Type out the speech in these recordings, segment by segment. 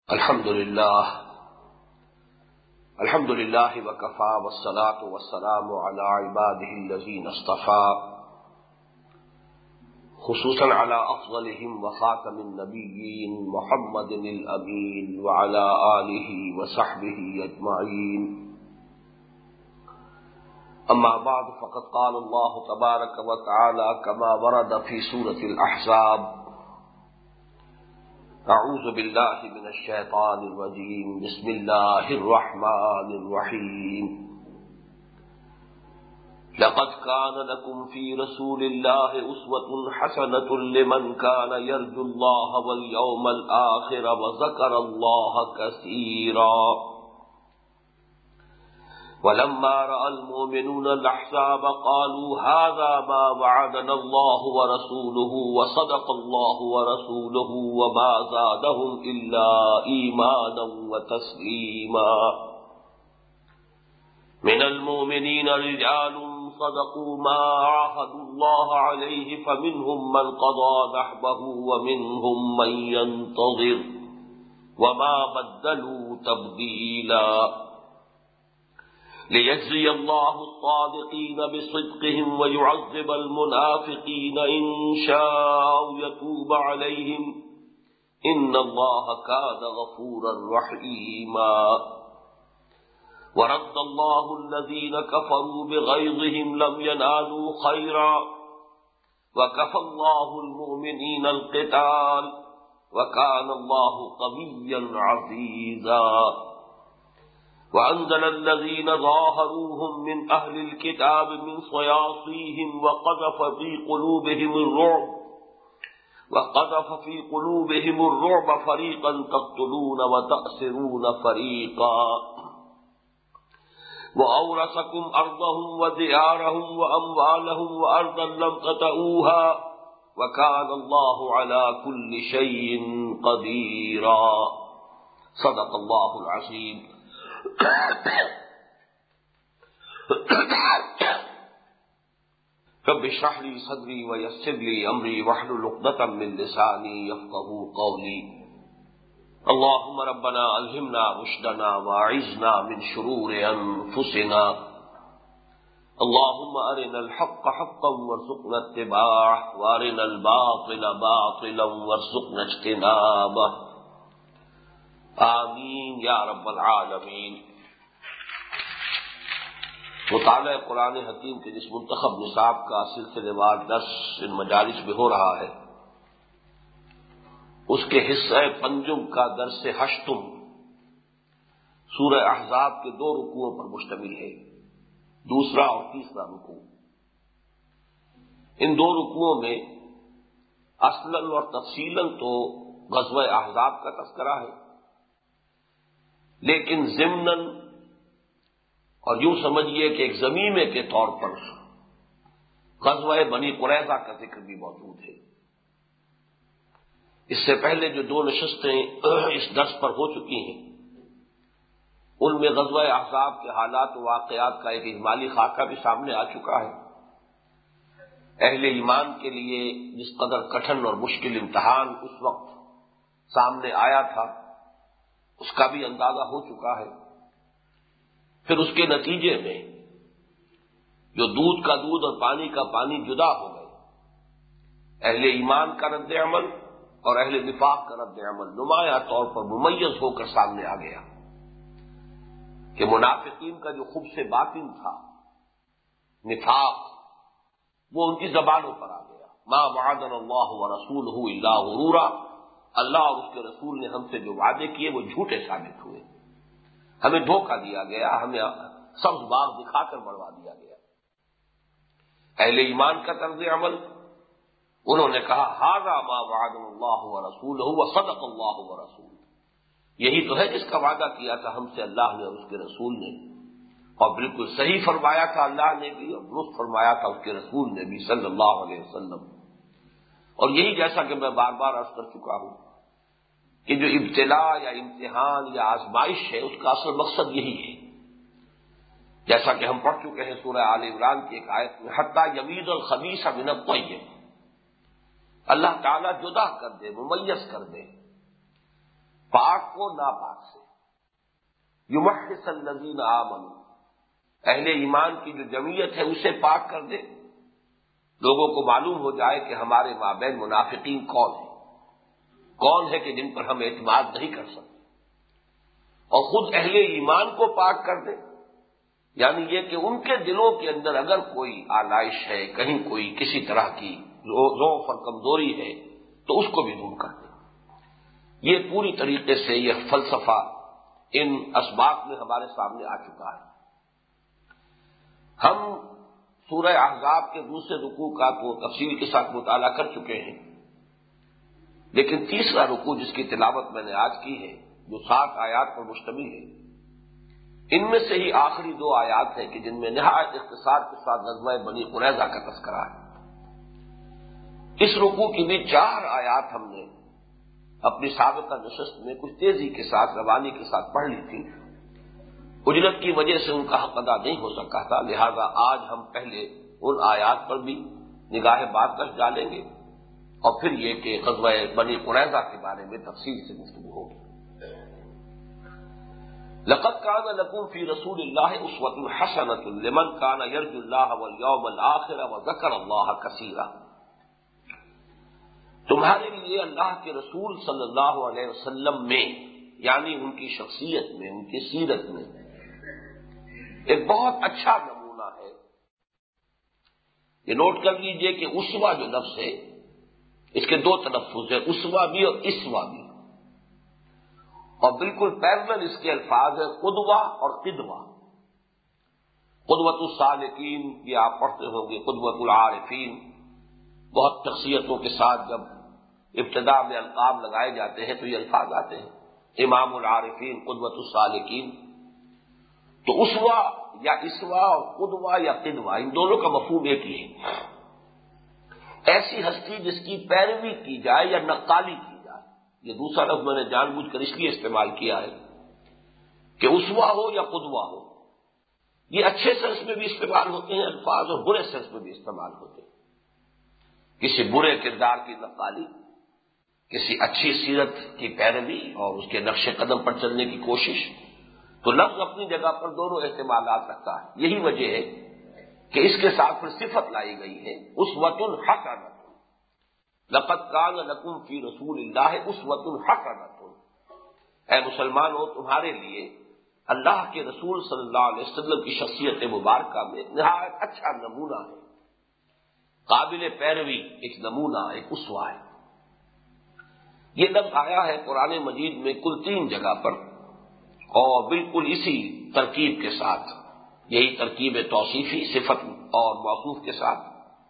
الحمد لله وكفى والصلاة والسلام على عباده الذين اصطفى خصوصا على أفضلهم وخاتم النبيين محمد الأمين وعلى آله وصحبه أجمعين. أما بعد فقد قال الله تبارك وتعالى كما ورد في سورة الأحزاب: اعوذ باللہ من الشیطان الرجیم بسم اللہ الرحمن الرحیم. لقد كان لكم في رسول الله أسوة حسنة لمن كان يرجو الله واليوم الآخر وذكر الله كثيرا. ولما رأى المؤمنون الأحزاب قالوا هذا ما وعدنا الله ورسوله وصدق الله ورسوله وما زادهم إلا إيمانا وتسليما. من المؤمنين رجال صدقوا ما عاهدوا الله عليه فمنهم من قضى نحبه ومنهم من ينتظر وما بدلوا تبديلا. ليجزي الله الصادقين بصدقهم ويعذب المنافقين إن شاء أو يتوب عليهم إن الله كان غفورا رحيما. ورد الله الذين كفروا بغيظهم لم ينالوا خيرا وكفى الله المؤمنين القتال وكان الله قويا عزيزا. وأنزل الذين ظاهروهم من أهل الكتاب من صياصيهم وقذف في قلوبهم الرعب فريقا تقتلون وتأسرون فريقا. وأورثكم أرضهم وديارهم وأموالهم وأرضا لم تطئوها وكان الله على كل شيء قديرا. صدق الله العظيم. رب اشرح لي صدري ويسر لي امري واحلل عقدة من لساني يفقهوا قولي. اللهم ربنا الهمنا رشدنا واعذنا من شرور انفسنا. اللهم ارنا الحق حقا وارزقنا اتباعه وارنا الباطل باطلا وارزقنا اجتنابه. آمین یا رب العالمین. مطالعہ قرآن حکیم کے جس منتخب نصاب کا سلسلے وار درس ان مجالس میں ہو رہا ہے، اس کے حصہ پنجم کا درس ہشتم سورہ احزاب کے 2 رکوعوں پر مشتمل ہے، دوسرا اور تیسرا رکوع. ان 2 رکوعوں میں اصلاً اور تفصیلاً تو غزوہ احزاب کا تذکرہ ہے، لیکن ضمناً اور یوں سمجھیے کہ ایک ضمیمے کے طور پر غزوہ بنی قریظہ کا ذکر بھی موجود ہے. اس سے پہلے جو 2 نشستیں اس درس پر ہو چکی ہیں، ان میں غزوہ احزاب کے حالات و واقعات کا ایک اجمالی خاکہ بھی سامنے آ چکا ہے. اہل ایمان کے لیے جس قدر کٹھن اور مشکل امتحان اس وقت سامنے آیا تھا، اس کا بھی اندازہ ہو چکا ہے. پھر اس کے نتیجے میں جو دودھ کا دودھ اور پانی کا پانی جدا ہو گئے، اہل ایمان کا رد عمل اور اہل نفاق کا رد عمل نمایاں طور پر ممیز ہو کر سامنے آ گیا کہ منافقین کا جو خبث باطن تھا، نفاق، وہ ان کی زبانوں پر آ گیا. ما وعدنا اللہ ورسولہ الا غرورا. اللہ اور اس کے رسول نے ہم سے جو وعدے کیے وہ جھوٹے ثابت ہوئے، ہمیں دھوکہ دیا گیا، ہمیں سبز باغ دکھا کر بڑھوا دیا گیا. اہل ایمان کا طرز عمل، انہوں نے کہا ھذا ما وعدنا اللہ ورسولہ وصدق اللہ ورسولہ. یہی تو ہے جس کا وعدہ کیا تھا ہم سے اللہ نے اور اس کے رسول نے، اور بالکل صحیح فرمایا تھا اللہ نے بھی اور درست فرمایا تھا اس کے رسول نے بھی صلی اللہ علیہ وسلم. اور یہی جیسا کہ میں بار بار عرض کر چکا ہوں کہ جو ابتلاء یا امتحان یا آزمائش ہے، اس کا اصل مقصد یہی ہے. جیسا کہ ہم پڑھ چکے ہیں سورہ آل عمران کی ایک آیت میں، حتی یمیز الخبیث من الطیب، اللہ تعالیٰ جدا کر دے، ممیز کر دے پاک کو ناپاک سے، یمحص الذین آمنوا، اہل ایمان کی جو جمعیت ہے اسے پاک کر دے، لوگوں کو معلوم ہو جائے کہ ہمارے مابین منافقین کون ہے کہ جن پر ہم اعتماد نہیں کر سکتے، اور خود اہل ایمان کو پاک کر دے، یعنی یہ کہ ان کے دلوں کے اندر اگر کوئی آلائش ہے، کہیں کوئی کسی طرح کی ضعف اور کمزوری ہے تو اس کو بھی دور کر دے۔ یہ پوری طریقے سے یہ فلسفہ ان اسباق میں ہمارے سامنے آ چکا ہے۔ ہم سورہ احزاب کے دوسرے رکوع کا تو تفصیل کے ساتھ مطالعہ کر چکے ہیں، لیکن تیسرا رکوع جس کی تلاوت میں نے آج کی ہے، جو 7 آیات پر مشتمل ہے، ان میں سے ہی آخری 2 آیات ہیں کہ جن میں نہایت اختصار کے ساتھ غزوہ بنی قریظہ کا تذکرہ ہے۔ اس رکوع کی بھی 4 آیات ہم نے اپنی سابقہ نشست میں کچھ تیزی کے ساتھ، روانی کے ساتھ پڑھ لی تھی۔ اجلت کی وجہ سے ان کا حق ادا نہیں ہو سکا تھا، لہذا آج ہم پہلے ان آیات پر بھی نگاہ بات کش ڈالیں گے، اور پھر یہ کہ غزوہ بنی قریظہ کے بارے میں تفصیل سے گفتگو ہوگی۔ لقد كان لكم في رسول الله اسوة حسنة لمن كان يرجو الله واليوم الآخر وذكر الله كثيرا، تمہارے لیے اللہ کے رسول صلی اللہ علیہ وسلم میں، یعنی ان کی شخصیت میں، ان کی سیرت میں ایک بہت اچھا نمونہ ہے۔ یہ نوٹ کر لیجئے کہ اسوہ جو لفظ ہے اس کے 2 تلفظ ہیں، اسوہ بھی اور اسوہ بھی، اور بالکل پیرلل اس کے الفاظ ہیں قدوہ اور قدوہ۔ قدوۃ الصالحین یہ آپ پڑھتے ہوں گے، قدوۃ العارفین، بہت شخصیتوں کے ساتھ جب ابتدا میں القاب لگائے جاتے ہیں تو یہ الفاظ آتے ہیں، امام العارفین، قدوۃ الصالحین۔ تو اسوہ یا اسوہ اور قدوہ یا قدوہ، ان دونوں کا مفہوم ایک ہی ہے، ایسی ہستی جس کی پیروی کی جائے یا نقالی کی جائے۔ یہ دوسرا لفظ میں نے جان بوجھ کر اس لیے استعمال کیا ہے کہ اسوہ ہو یا قدوہ ہو، یہ اچھے سینس میں بھی استعمال ہوتے ہیں الفاظ، اور برے سینس میں بھی استعمال ہوتے ہیں۔ کسی برے کردار کی نقالی، کسی اچھی سیرت کی پیروی اور اس کے نقش قدم پر چلنے کی کوشش، تو لفظ اپنی جگہ پر دونوں احتمالات رکھتا ہے۔ یہی وجہ ہے کہ اس کے ساتھ پھر صفت لائی گئی ہے، اسوۃ حسنۃ، لقد کان لکم فی رسول اللہ اسوۃ حسنۃ۔ اے مسلمانوں، تمہارے لیے اللہ کے رسول صلی اللہ علیہ وسلم کی شخصیت مبارکہ میں نہایت اچھا نمونہ ہے، قابل پیروی، ایک نمونہ، ایک اسوہ ہے۔ یہ لفظ آیا ہے قرآن مجید میں کل 3 جگہ پر، اور بالکل اسی ترکیب کے ساتھ، یہی ترکیب توصیفی، صفت اور موصوف کے ساتھ۔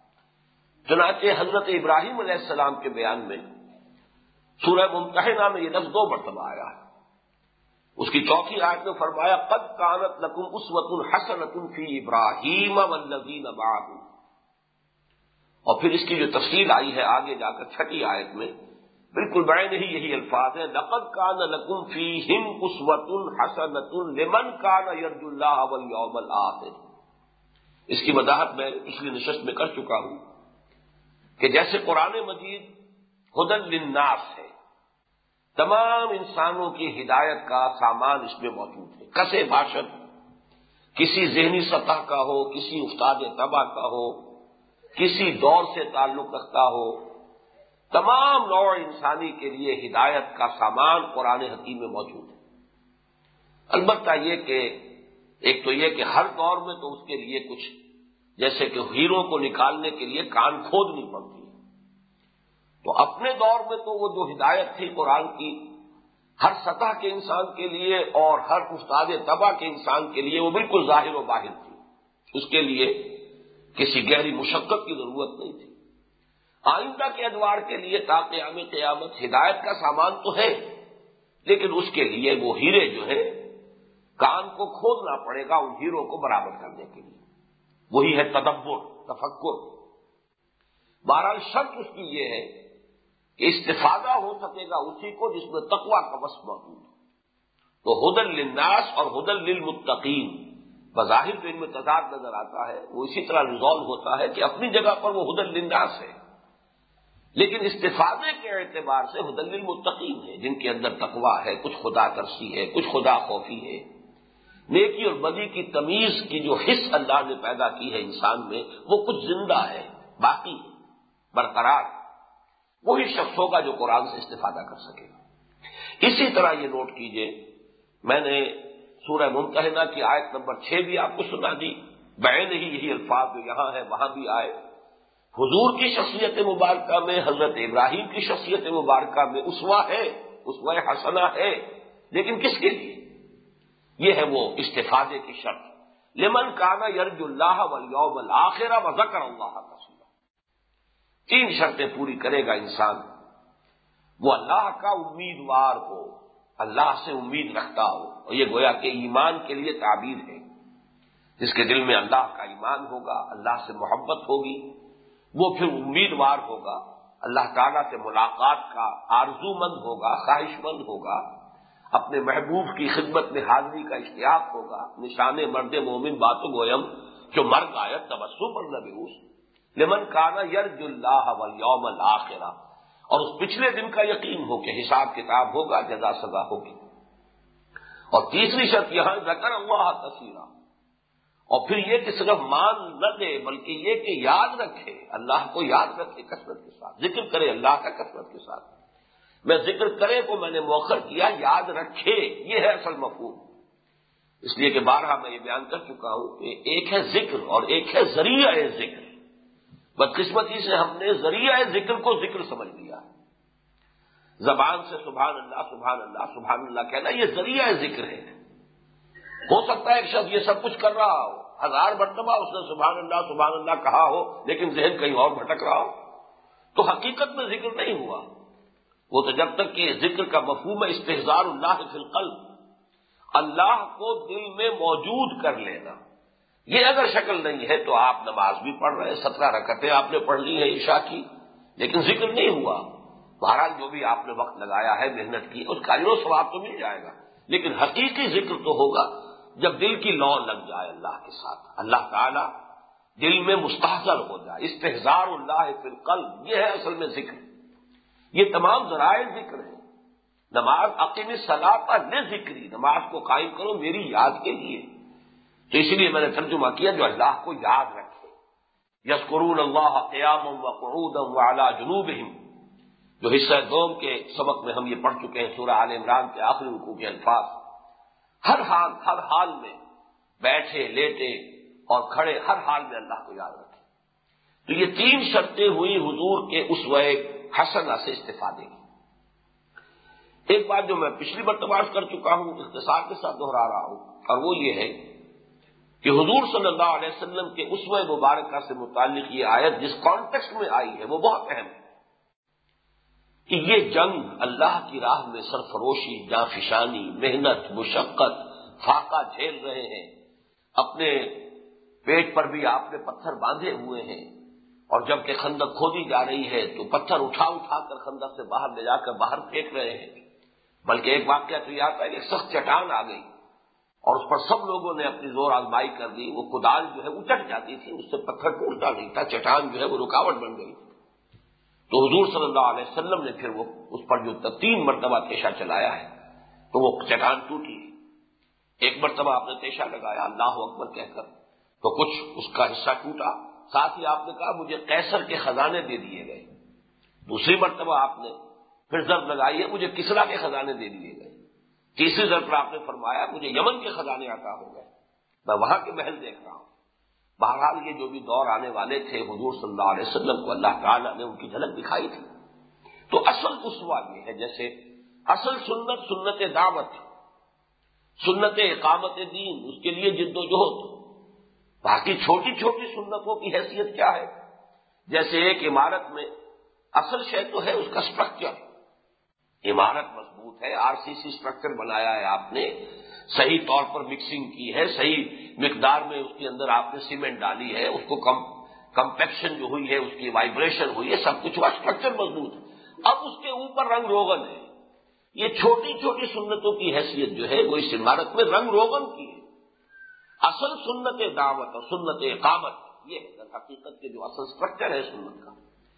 چنانچہ حضرت ابراہیم علیہ السلام کے بیان میں سورہ ممتحنہ میں یہ لفظ 2 مرتبہ آیا ہے۔ اس کی 4تھی آیت میں فرمایا قد کانت لکم اسوۃ حسنۃ فی ابراہیم والذین معہ، اور پھر اس کی جو تفصیل آئی ہے آگے جا کر 6ٹھی آیت میں، بالکل بعین ہی یہی الفاظ ہیں، لقد کان لکم فیہم اسوۃ حسنۃ لمن کان یرجو اللہ والیوم الآخر۔ اس کی وضاحت میں پچھلی نشست میں کر چکا ہوں کہ جیسے قرآن مجید ھدی للناس ہے، تمام انسانوں کی ہدایت کا سامان اس میں موجود ہے، کسے باشد، کسی ذہنی سطح کا ہو، کسی افتاد طبع کا ہو، کسی دور سے تعلق رکھتا ہو، تمام نوع انسانی کے لیے ہدایت کا سامان قرآن حکیم میں موجود ہے۔ البتہ یہ کہ ایک تو یہ کہ ہر دور میں تو اس کے لیے کچھ، جیسے کہ ہیروں کو نکالنے کے لیے کان کھودنی پڑتی ہے، تو اپنے دور میں تو وہ جو ہدایت تھی قرآن کی ہر سطح کے انسان کے لیے اور ہر افتاد طبع کے انسان کے لیے وہ بالکل ظاہر و باہر تھی، اس کے لیے کسی گہری مشقت کی ضرورت نہیں تھی۔ آئندہ کے ادوار کے لیے تا قیام قیامت ہدایت کا سامان تو ہے، لیکن اس کے لیے وہ ہیرے جو ہے کان کو کھودنا پڑے گا ان ہیروں کو برابر کرنے کے لیے، وہی ہے تدبر، تفکر۔ بہرحال شرط اس کی یہ ہے کہ استفادہ ہو سکے گا اسی کو جس میں تقویٰ کا وصف موجود ہے۔ تو ھدی للناس اور ھدی للمتقین، بظاہر جو ان میں تضاد نظر آتا ہے وہ اسی طرح ریزالو ہوتا ہے کہ اپنی جگہ پر وہ ھدی للناس ہے، لیکن استفادے کے اعتبار سے ہدی للمتقین ہے، جن کے اندر تقویٰ ہے، کچھ خدا ترسی ہے، کچھ خدا خوفی ہے، نیکی اور بدی کی تمیز کی جو حس اللہ نے پیدا کی ہے انسان میں، وہ کچھ زندہ ہے، باقی ہے، برقرار۔ وہی شخص ہوگا جو قرآن سے استفادہ کر سکے گا۔ اسی طرح یہ نوٹ کیجئے، میں نے سورہ ممتحنہ کی آیت نمبر 6 بھی آپ کو سنا دی، بعین ہی یہی الفاظ جو یہاں ہے وہاں بھی آئے۔ حضور کی شخصیت مبارکہ میں، حضرت ابراہیم کی شخصیت مبارکہ میں اسوہ ہے، اسوہ حسنہ ہے، لیکن کس کے لیے؟ یہ ہے وہ استفادے کی شرط، لمن کان یرجو اللہ والیوم الآخر وذکر اللہ کثیرا۔ 3 شرطیں پوری کرے گا انسان، وہ اللہ کا امیدوار ہو، اللہ سے امید رکھتا ہو، اور یہ گویا کہ ایمان کے لیے تعبیر ہے۔ جس کے دل میں اللہ کا ایمان ہوگا، اللہ سے محبت ہوگی، وہ پھر امیدوار ہوگا، اللہ تعالیٰ سے ملاقات کا آرزو مند ہوگا، خواہش مند ہوگا، اپنے محبوب کی خدمت میں حاضری کا اشتیاق ہوگا۔ نشان مرد مومن باتو گویم جو مرگ آیت تبسم پر نبیوس لمن کانا یرجو اللہ والیوم الآخر، اور اس پچھلے دن کا یقین ہو کہ حساب کتاب ہوگا، جزا سزا ہوگی۔ اور تیسری شرط یہاں ذکر اللہ کثیرا، اور پھر یہ کہ صرف مان نہ دے بلکہ یہ کہ یاد رکھے، اللہ کو یاد رکھے کثرت کے ساتھ، ذکر کرے اللہ کا کثرت کے ساتھ۔ میں ذکر کرے کو میں نے مؤخر کیا، یاد رکھے یہ ہے اصل مفہوم۔ اس لیے کہ بارہا میں یہ بیان کر چکا ہوں کہ ایک ہے ذکر اور ایک ہے ذریعہ ذکر۔ بدقسمتی سے ہم نے ذریعہ ذکر کو ذکر سمجھ لیا ہے، زبان سے سبحان اللہ سبحان اللہ سبحان اللہ کہنا یہ ذریعہ ذکر ہے۔ ہو سکتا ہے ایک شخص یہ سب کچھ کر رہا ہو، 1000 مرتبہ اس نے سبحان اللہ کہا ہو، لیکن ذہن کہیں اور بھٹک رہا ہو، تو حقیقت میں ذکر نہیں ہوا۔ وہ تو جب تک کہ ذکر کا مفہوم ہے استحضار اللہ فی القلب، اللہ کو دل میں موجود کر لینا، یہ اگر شکل نہیں ہے تو آپ نماز بھی پڑھ رہے ہیں، 17 رکعتیں آپ نے پڑھ لی ہیں عشاء کی، لیکن ذکر نہیں ہوا۔ بہرحال جو بھی آپ نے وقت لگایا ہے، محنت کی، اس کا اجر و ثواب تو مل جائے گا، لیکن حقیقی ذکر تو ہوگا جب دل کی لو لگ جائے اللہ کے ساتھ، اللہ تعالی دل میں مستحضر ہو جائے، استحضار اللہ فی القلب، یہ ہے اصل میں ذکر۔ یہ تمام ذرائع ذکر ہیں۔ نماز اقیم الصلاۃ لذکری، نماز کو قائم کرو میری یاد کے لیے، تو اسی لیے میں نے ترجمہ کیا جو اللہ کو یاد رکھے۔ یذکرون اللہ قیاما وقعودا وعلی جنوبہم، جو حصہ دوم کے سبق میں ہم یہ پڑھ چکے ہیں، سورہ آل عمران کے آخری رکوع کے الفاظ۔ ہر حال میں بیٹھے لیٹے اور کھڑے، ہر حال میں اللہ کو یاد رکھے۔ تو یہ 3 شرطیں ہوئی حضور کے اسوہ حسنہ سے استفادے کی۔ ایک بات جو میں پچھلی مرتبہ عرض کر چکا ہوں، اختصار کے ساتھ دہرا رہا ہوں، اور وہ یہ ہے کہ حضور صلی اللہ علیہ وسلم کے اسوہ مبارکہ سے متعلق یہ آیت جس کانٹیکسٹ میں آئی ہے وہ بہت اہم ہے کہ یہ جنگ اللہ کی راہ میں سرفروشی، جانفشانی، محنت، مشقت، فاقہ جھیل رہے ہیں، اپنے پیٹ پر بھی آپ نے پتھر باندھے ہوئے ہیں، اور جب کہ خندق کھودی جا رہی ہے تو پتھر اٹھا اٹھا کر خندق سے باہر لے جا کر باہر پھینک رہے ہیں، بلکہ ایک واقعہ تو یہ آتا ہے کہ سخت چٹان آ گئی اور اس پر سب لوگوں نے اپنی زور آزمائی کر دی، وہ کدال جو ہے اچٹ جاتی تھی، اس سے پتھر ٹوٹتا نہیں تھا، چٹان جو ہے وہ رکاوٹ بن گئی۔ تو حضور صلی اللہ علیہ وسلم نے پھر وہ اس پر جو 3 مرتبہ تیشہ چلایا ہے تو وہ چٹان ٹوٹی۔ ایک مرتبہ آپ نے تیشہ لگایا اللہ اکبر کہہ کر تو کچھ اس کا حصہ ٹوٹا، ساتھ ہی آپ نے کہا مجھے قیصر کے خزانے دے دیے گئے۔ دوسری مرتبہ آپ نے پھر ضرب لگائی ہے مجھے کسریٰ کے خزانے دے دیے گئے۔ تیسری ضرب پر آپ نے فرمایا مجھے یمن کے خزانے عطا ہو گئے، میں وہاں کے محل دیکھ رہا ہوں۔ بہرحال یہ جو بھی دور آنے والے تھے حضور صلی اللہ علیہ وسلم کو اللہ تعالیٰ نے ان کی جھلک دکھائی تھی۔ تو اصل اسوہ یہ ہے، جیسے اصل سنت دعوت، سنت اقامت دین، اس کے لیے جد و جہد۔ باقی چھوٹی چھوٹی سنتوں کی حیثیت کیا ہے؟ جیسے ایک عمارت میں اصل شے تو ہے اس کا سٹرکچر، عمارت مضبوط ہے، RCC سٹرکچر بنایا ہے آپ نے، صحیح طور پر مکسنگ کی ہے، صحیح مقدار میں اس کے اندر آپ نے سیمنٹ ڈالی ہے، اس کو کمپیکشن جو ہوئی ہے، اس کی وائبریشن ہوئی ہے، سب کچھ ہوا، سٹرکچر مضبوط ہے۔ اب اس کے اوپر رنگ روغن ہے۔ یہ چھوٹی چھوٹی سنتوں کی حیثیت جو ہے وہ اس عمارت میں رنگ روغن کی ہے۔ اصل سنت دعوت اور سنت اقامت یہ ہے حقیقت کے جو اصل سٹرکچر ہے سنت کا۔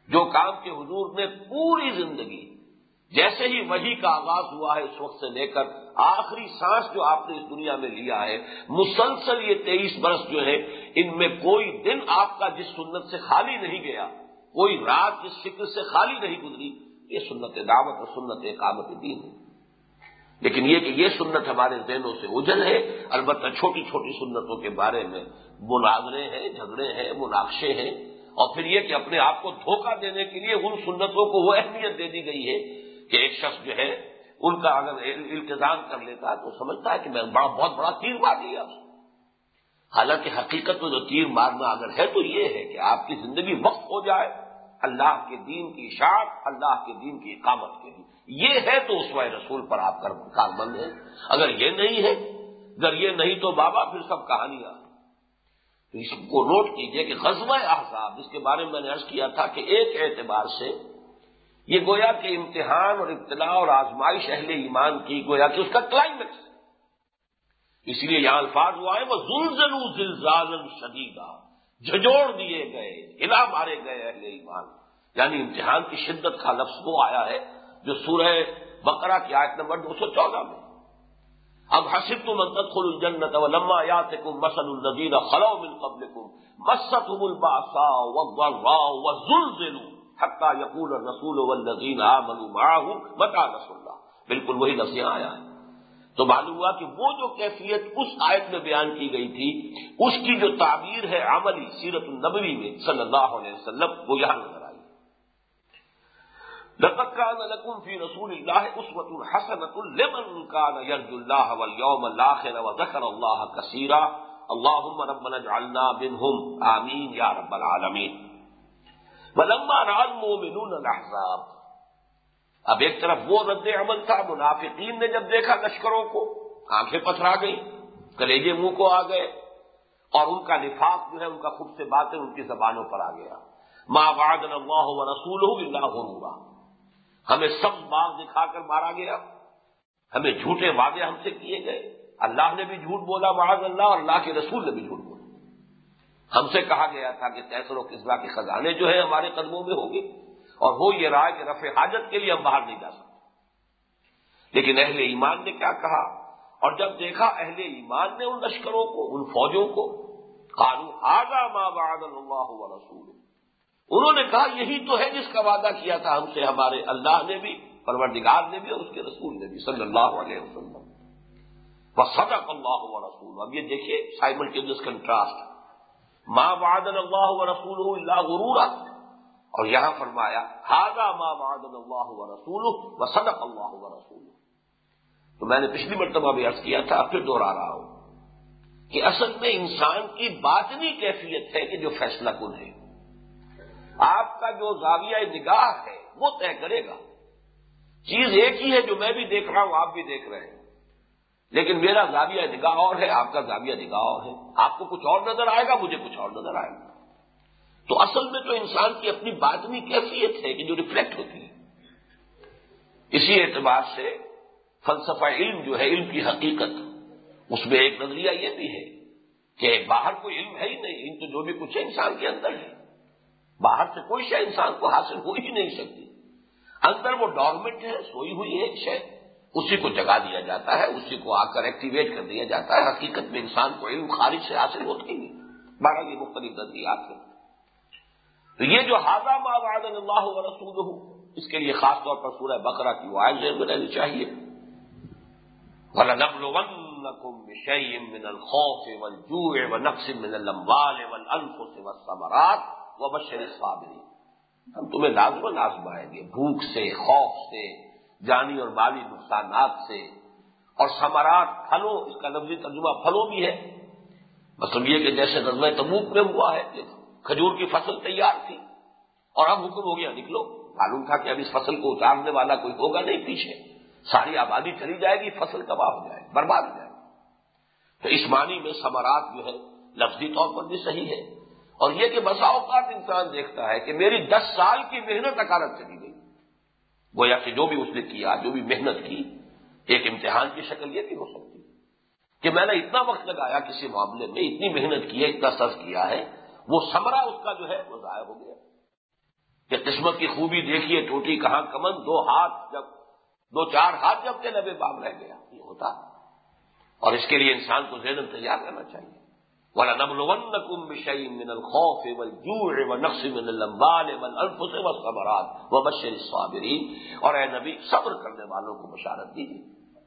جو کام کے حضور نے پوری زندگی جیسے ہی وحی کا آغاز ہوا ہے اس وقت سے لے کر آخری سانس جو آپ نے اس دنیا میں لیا ہے، مسلسل یہ 23 برس جو ہے، ان میں کوئی دن آپ کا جس سنت سے خالی نہیں گیا، کوئی رات جس فکر سے خالی نہیں گزری، یہ سنت دعوت اور سنت اقامت دین ہے۔ لیکن یہ کہ یہ سنت ہمارے ذہنوں سے اوجھل ہے۔ البتہ چھوٹی چھوٹی سنتوں کے بارے میں مناظرے ہیں، جھگڑے ہیں، مناقشے ہیں، اور پھر یہ کہ اپنے آپ کو دھوکہ دینے کے لیے ان سنتوں کو وہ اہمیت دے دی گئی ہے کہ ایک شخص جو ہے ان کا اگر التزام کر لیتا تو سمجھتا ہے کہ میں بہت بڑا تیر مار لیا۔ حالانکہ حقیقت میں جو تیر مارنا اگر ہے تو یہ ہے کہ آپ کی زندگی وقف ہو جائے اللہ کے دین کی اشاعت، اللہ کے دین کی اقامت کے لیے، یہ ہے تو اسوہ رسول پر آپ کاربند ہیں۔ اگر یہ نہیں ہے، اگر یہ نہیں تو بابا پھر سب کہانیاں۔ تو اس کو نوٹ کیجئے کہ غزوہ احزاب، جس کے بارے میں نے عرض کیا تھا کہ ایک اعتبار سے یہ گویا کہ امتحان اور ابتلاء اور آزمائش اہل ایمان کی گویا کہ اس کا کلائمیکس، اس لیے یہاں الفاظ وہ آئے وہ زلزلوا زلزالا شدیدا، جھنجھوڑ دیے گئے، ہلا مارے گئے اہل ایمان، یعنی امتحان کی شدت کا لفظ وہ آیا ہے جو سورہ بقرہ کی آیت نمبر 214 میں، اب حسبتم ان تدخلوا الجنة ولما يأتكم مثل الذين خلوا من قبلكم مستهم البأساء والضراء وزلزلوا حتى يقول الرسول والذين آمنوا معه متى نصر الله، بالکل وہی لفظ یہاں آیا ہے۔ تو معلوم ہوا کہ وہ جو کیفیت اس آیت میں بیان کی گئی تھی، اس کی جو تعبیر ہے عملی سیرت النبوی میں صلی اللہ علیہ وسلم، وہ یہاں نظر آئی۔ لقد كان لكم في رسول الله أسوة حسنة لمن كان يرجو الله واليوم الآخر وذكر الله كثيرا اللهم ربنا اجعلنا منهم آمين يا رب العالمين۔ ولما رأى المؤمنون الأحزاب، اب ایک طرف وہ رد عمل تھا، منافقین نے جب دیکھا لشکروں کو آنکھیں پتھرا گئی، کلیجے منہ کو آ گئے، اور ان کا نفاق جو ہے، ان کا خود سے باتیں ان کی زبانوں پر آ گیا۔ ما وعدنا الله ورسوله إلا غرورا، ہمیں سب باغ دکھا کر مارا گیا، ہمیں جھوٹے وعدے ہم سے کیے گئے، اللہ نے بھی جھوٹ بولا معاذ اللہ، اور اللہ کے رسول نے بھی جھوٹ بولا۔ ہم سے کہا گیا تھا کہ کیسر و کسرا کے خزانے جو ہیں ہمارے قدموں میں ہوں گے، اور ہو یہ رائے کہ رفع حاجت کے لیے ہم باہر نہیں جا سکتے۔ لیکن اہل ایمان نے کیا کہا، اور جب دیکھا اہل ایمان نے ان لشکروں کو، ان فوجوں کو، قالوا ھذا ما وعدنا اللہ ورسولہ، انہوں نے کہا یہی تو ہے جس کا وعدہ کیا تھا ہم سے ہمارے اللہ نے بھی، پروردگار نے بھی، اور اس کے رسول نے بھی صلی اللہ علیہ وسلم۔ وصدق اللہ ورسولہ، اب یہ دیکھیے سائملٹینیس کنٹراسٹ، ما وعدنا اللہ ورسولہ الا غرورا، اور یہاں فرمایا ھذا ما وعدنا اللہ ورسولہ وصدق اللہ ورسولہ۔ تو میں نے پچھلی مرتبہ بھی عرض کیا تھا، پھر دوہرا رہا ہوں کہ اصل میں انسان کی باطنی کیفیت ہے کہ جو فیصلہ کن ہے، آپ کا جو زاویہ نگاہ ہے وہ طے کرے گا۔ چیز ایک ہی ہے جو میں بھی دیکھ رہا ہوں، آپ بھی دیکھ رہے ہیں، لیکن میرا زاویہ نگاہ اور ہے، آپ کا زاویہ نگاہ اور ہے، آپ کو کچھ اور نظر آئے گا، مجھے کچھ اور نظر آئے گا۔ تو اصل میں تو انسان کی اپنی باطنی کیفیت ہے کہ جو ریفلیکٹ ہوتی ہے۔ اسی اعتبار سے فلسفہ علم جو ہے، علم کی حقیقت، اس میں ایک نظریہ یہ بھی ہے کہ باہر کوئی علم ہے ہی نہیں، علم تو جو بھی کچھ ہے انسان کے اندر ہے، باہر سے کوئی شے انسان کو حاصل ہو ہی نہیں سکتی، اندر وہ ڈورمنٹ ہے، سوئی ہوئی ہے ایک شے، اسی کو جگا دیا جاتا ہے، اسی کو آ کر ایکٹیویٹ کر دیا جاتا ہے۔ حقیقت میں انسان کو علم خارج سے حاصل ہوتا ہی نہیں، بہرحال یہ مختلف نظریات ہیں۔ تو یہ جو ھذا ما وعدنا اللہ ورسولہ، اس کے لیے خاص طور پر سورہ بقرہ کی وہ آیت ذہن میں رہنی چاہیے، وَلَنَبْلُوَنَّكُم بِشَيْءٍ مِّنَ الْخَوْفِ وَالْجُوعِ وَنَقْصٍ مِّنَ الْأَمْوَالِ وَالْأَنفُسِ وَالثَّمَرَاتِ وَبَشِّرِ الصَّابِرِينَ، ہم تمہیں لازماً آزمائیں گے، بھوک سے، خوف سے، جانی اور مالی نقصانات سے، اور ثمرات، پھلوں، اس کا لفظی ترجمہ پھلوں بھی ہے، مطلب یہ کہ جیسے غزوہ تبوک میں ہوا ہے کہ کھجور کی فصل تیار تھی اور اب حکم ہو گیا نکلو، معلوم تھا کہ اب اس فصل کو اتارنے والا کوئی ہوگا نہیں، پیچھے ساری آبادی چلی جائے گی، فصل تباہ ہو جائے گی، برباد ہو جائے گی۔ تو اس معنی میں ثمرات جو ہے لفظی طور پر بھی صحیح ہے، اور یہ کہ بسا اوقات انسان دیکھتا ہے کہ میری 10 سال کی محنت اکارت چلی گئی، گویا کہ جو بھی اس نے کیا، جو بھی محنت کی، ایک امتحان کی شکل یہ بھی ہو سکتی ہے کہ میں نے اتنا وقت لگایا کسی معاملے میں، اتنی محنت کی ہے، اتنا صرف کیا ہے، وہ ثمرہ اس کا جو ہے وہ ضائع ہو گیا۔ کہ قسمت کی خوبی دیکھیے ٹوٹی کہاں کمن، دو چار ہاتھ جب کے لبے بام رہ گیا، یہ ہوتا۔ اور اس کے لیے انسان کو ذہن تیار کرنا چاہیے۔ وَلَنَبْلُوَنَّكُمْ بِشَيْءٍ مِّنَ الْخَوْفِ وَالْجُوعِ وَنَقْصٍ مِّنَ الْأَمْوَالِ وَالْأَنفُسِ وَالثَّمَرَاتِ وَبَشِّرِ الصَّابِرِينَ، اور اے نبی صبر کرنے والوں کو بشارت دیجیے۔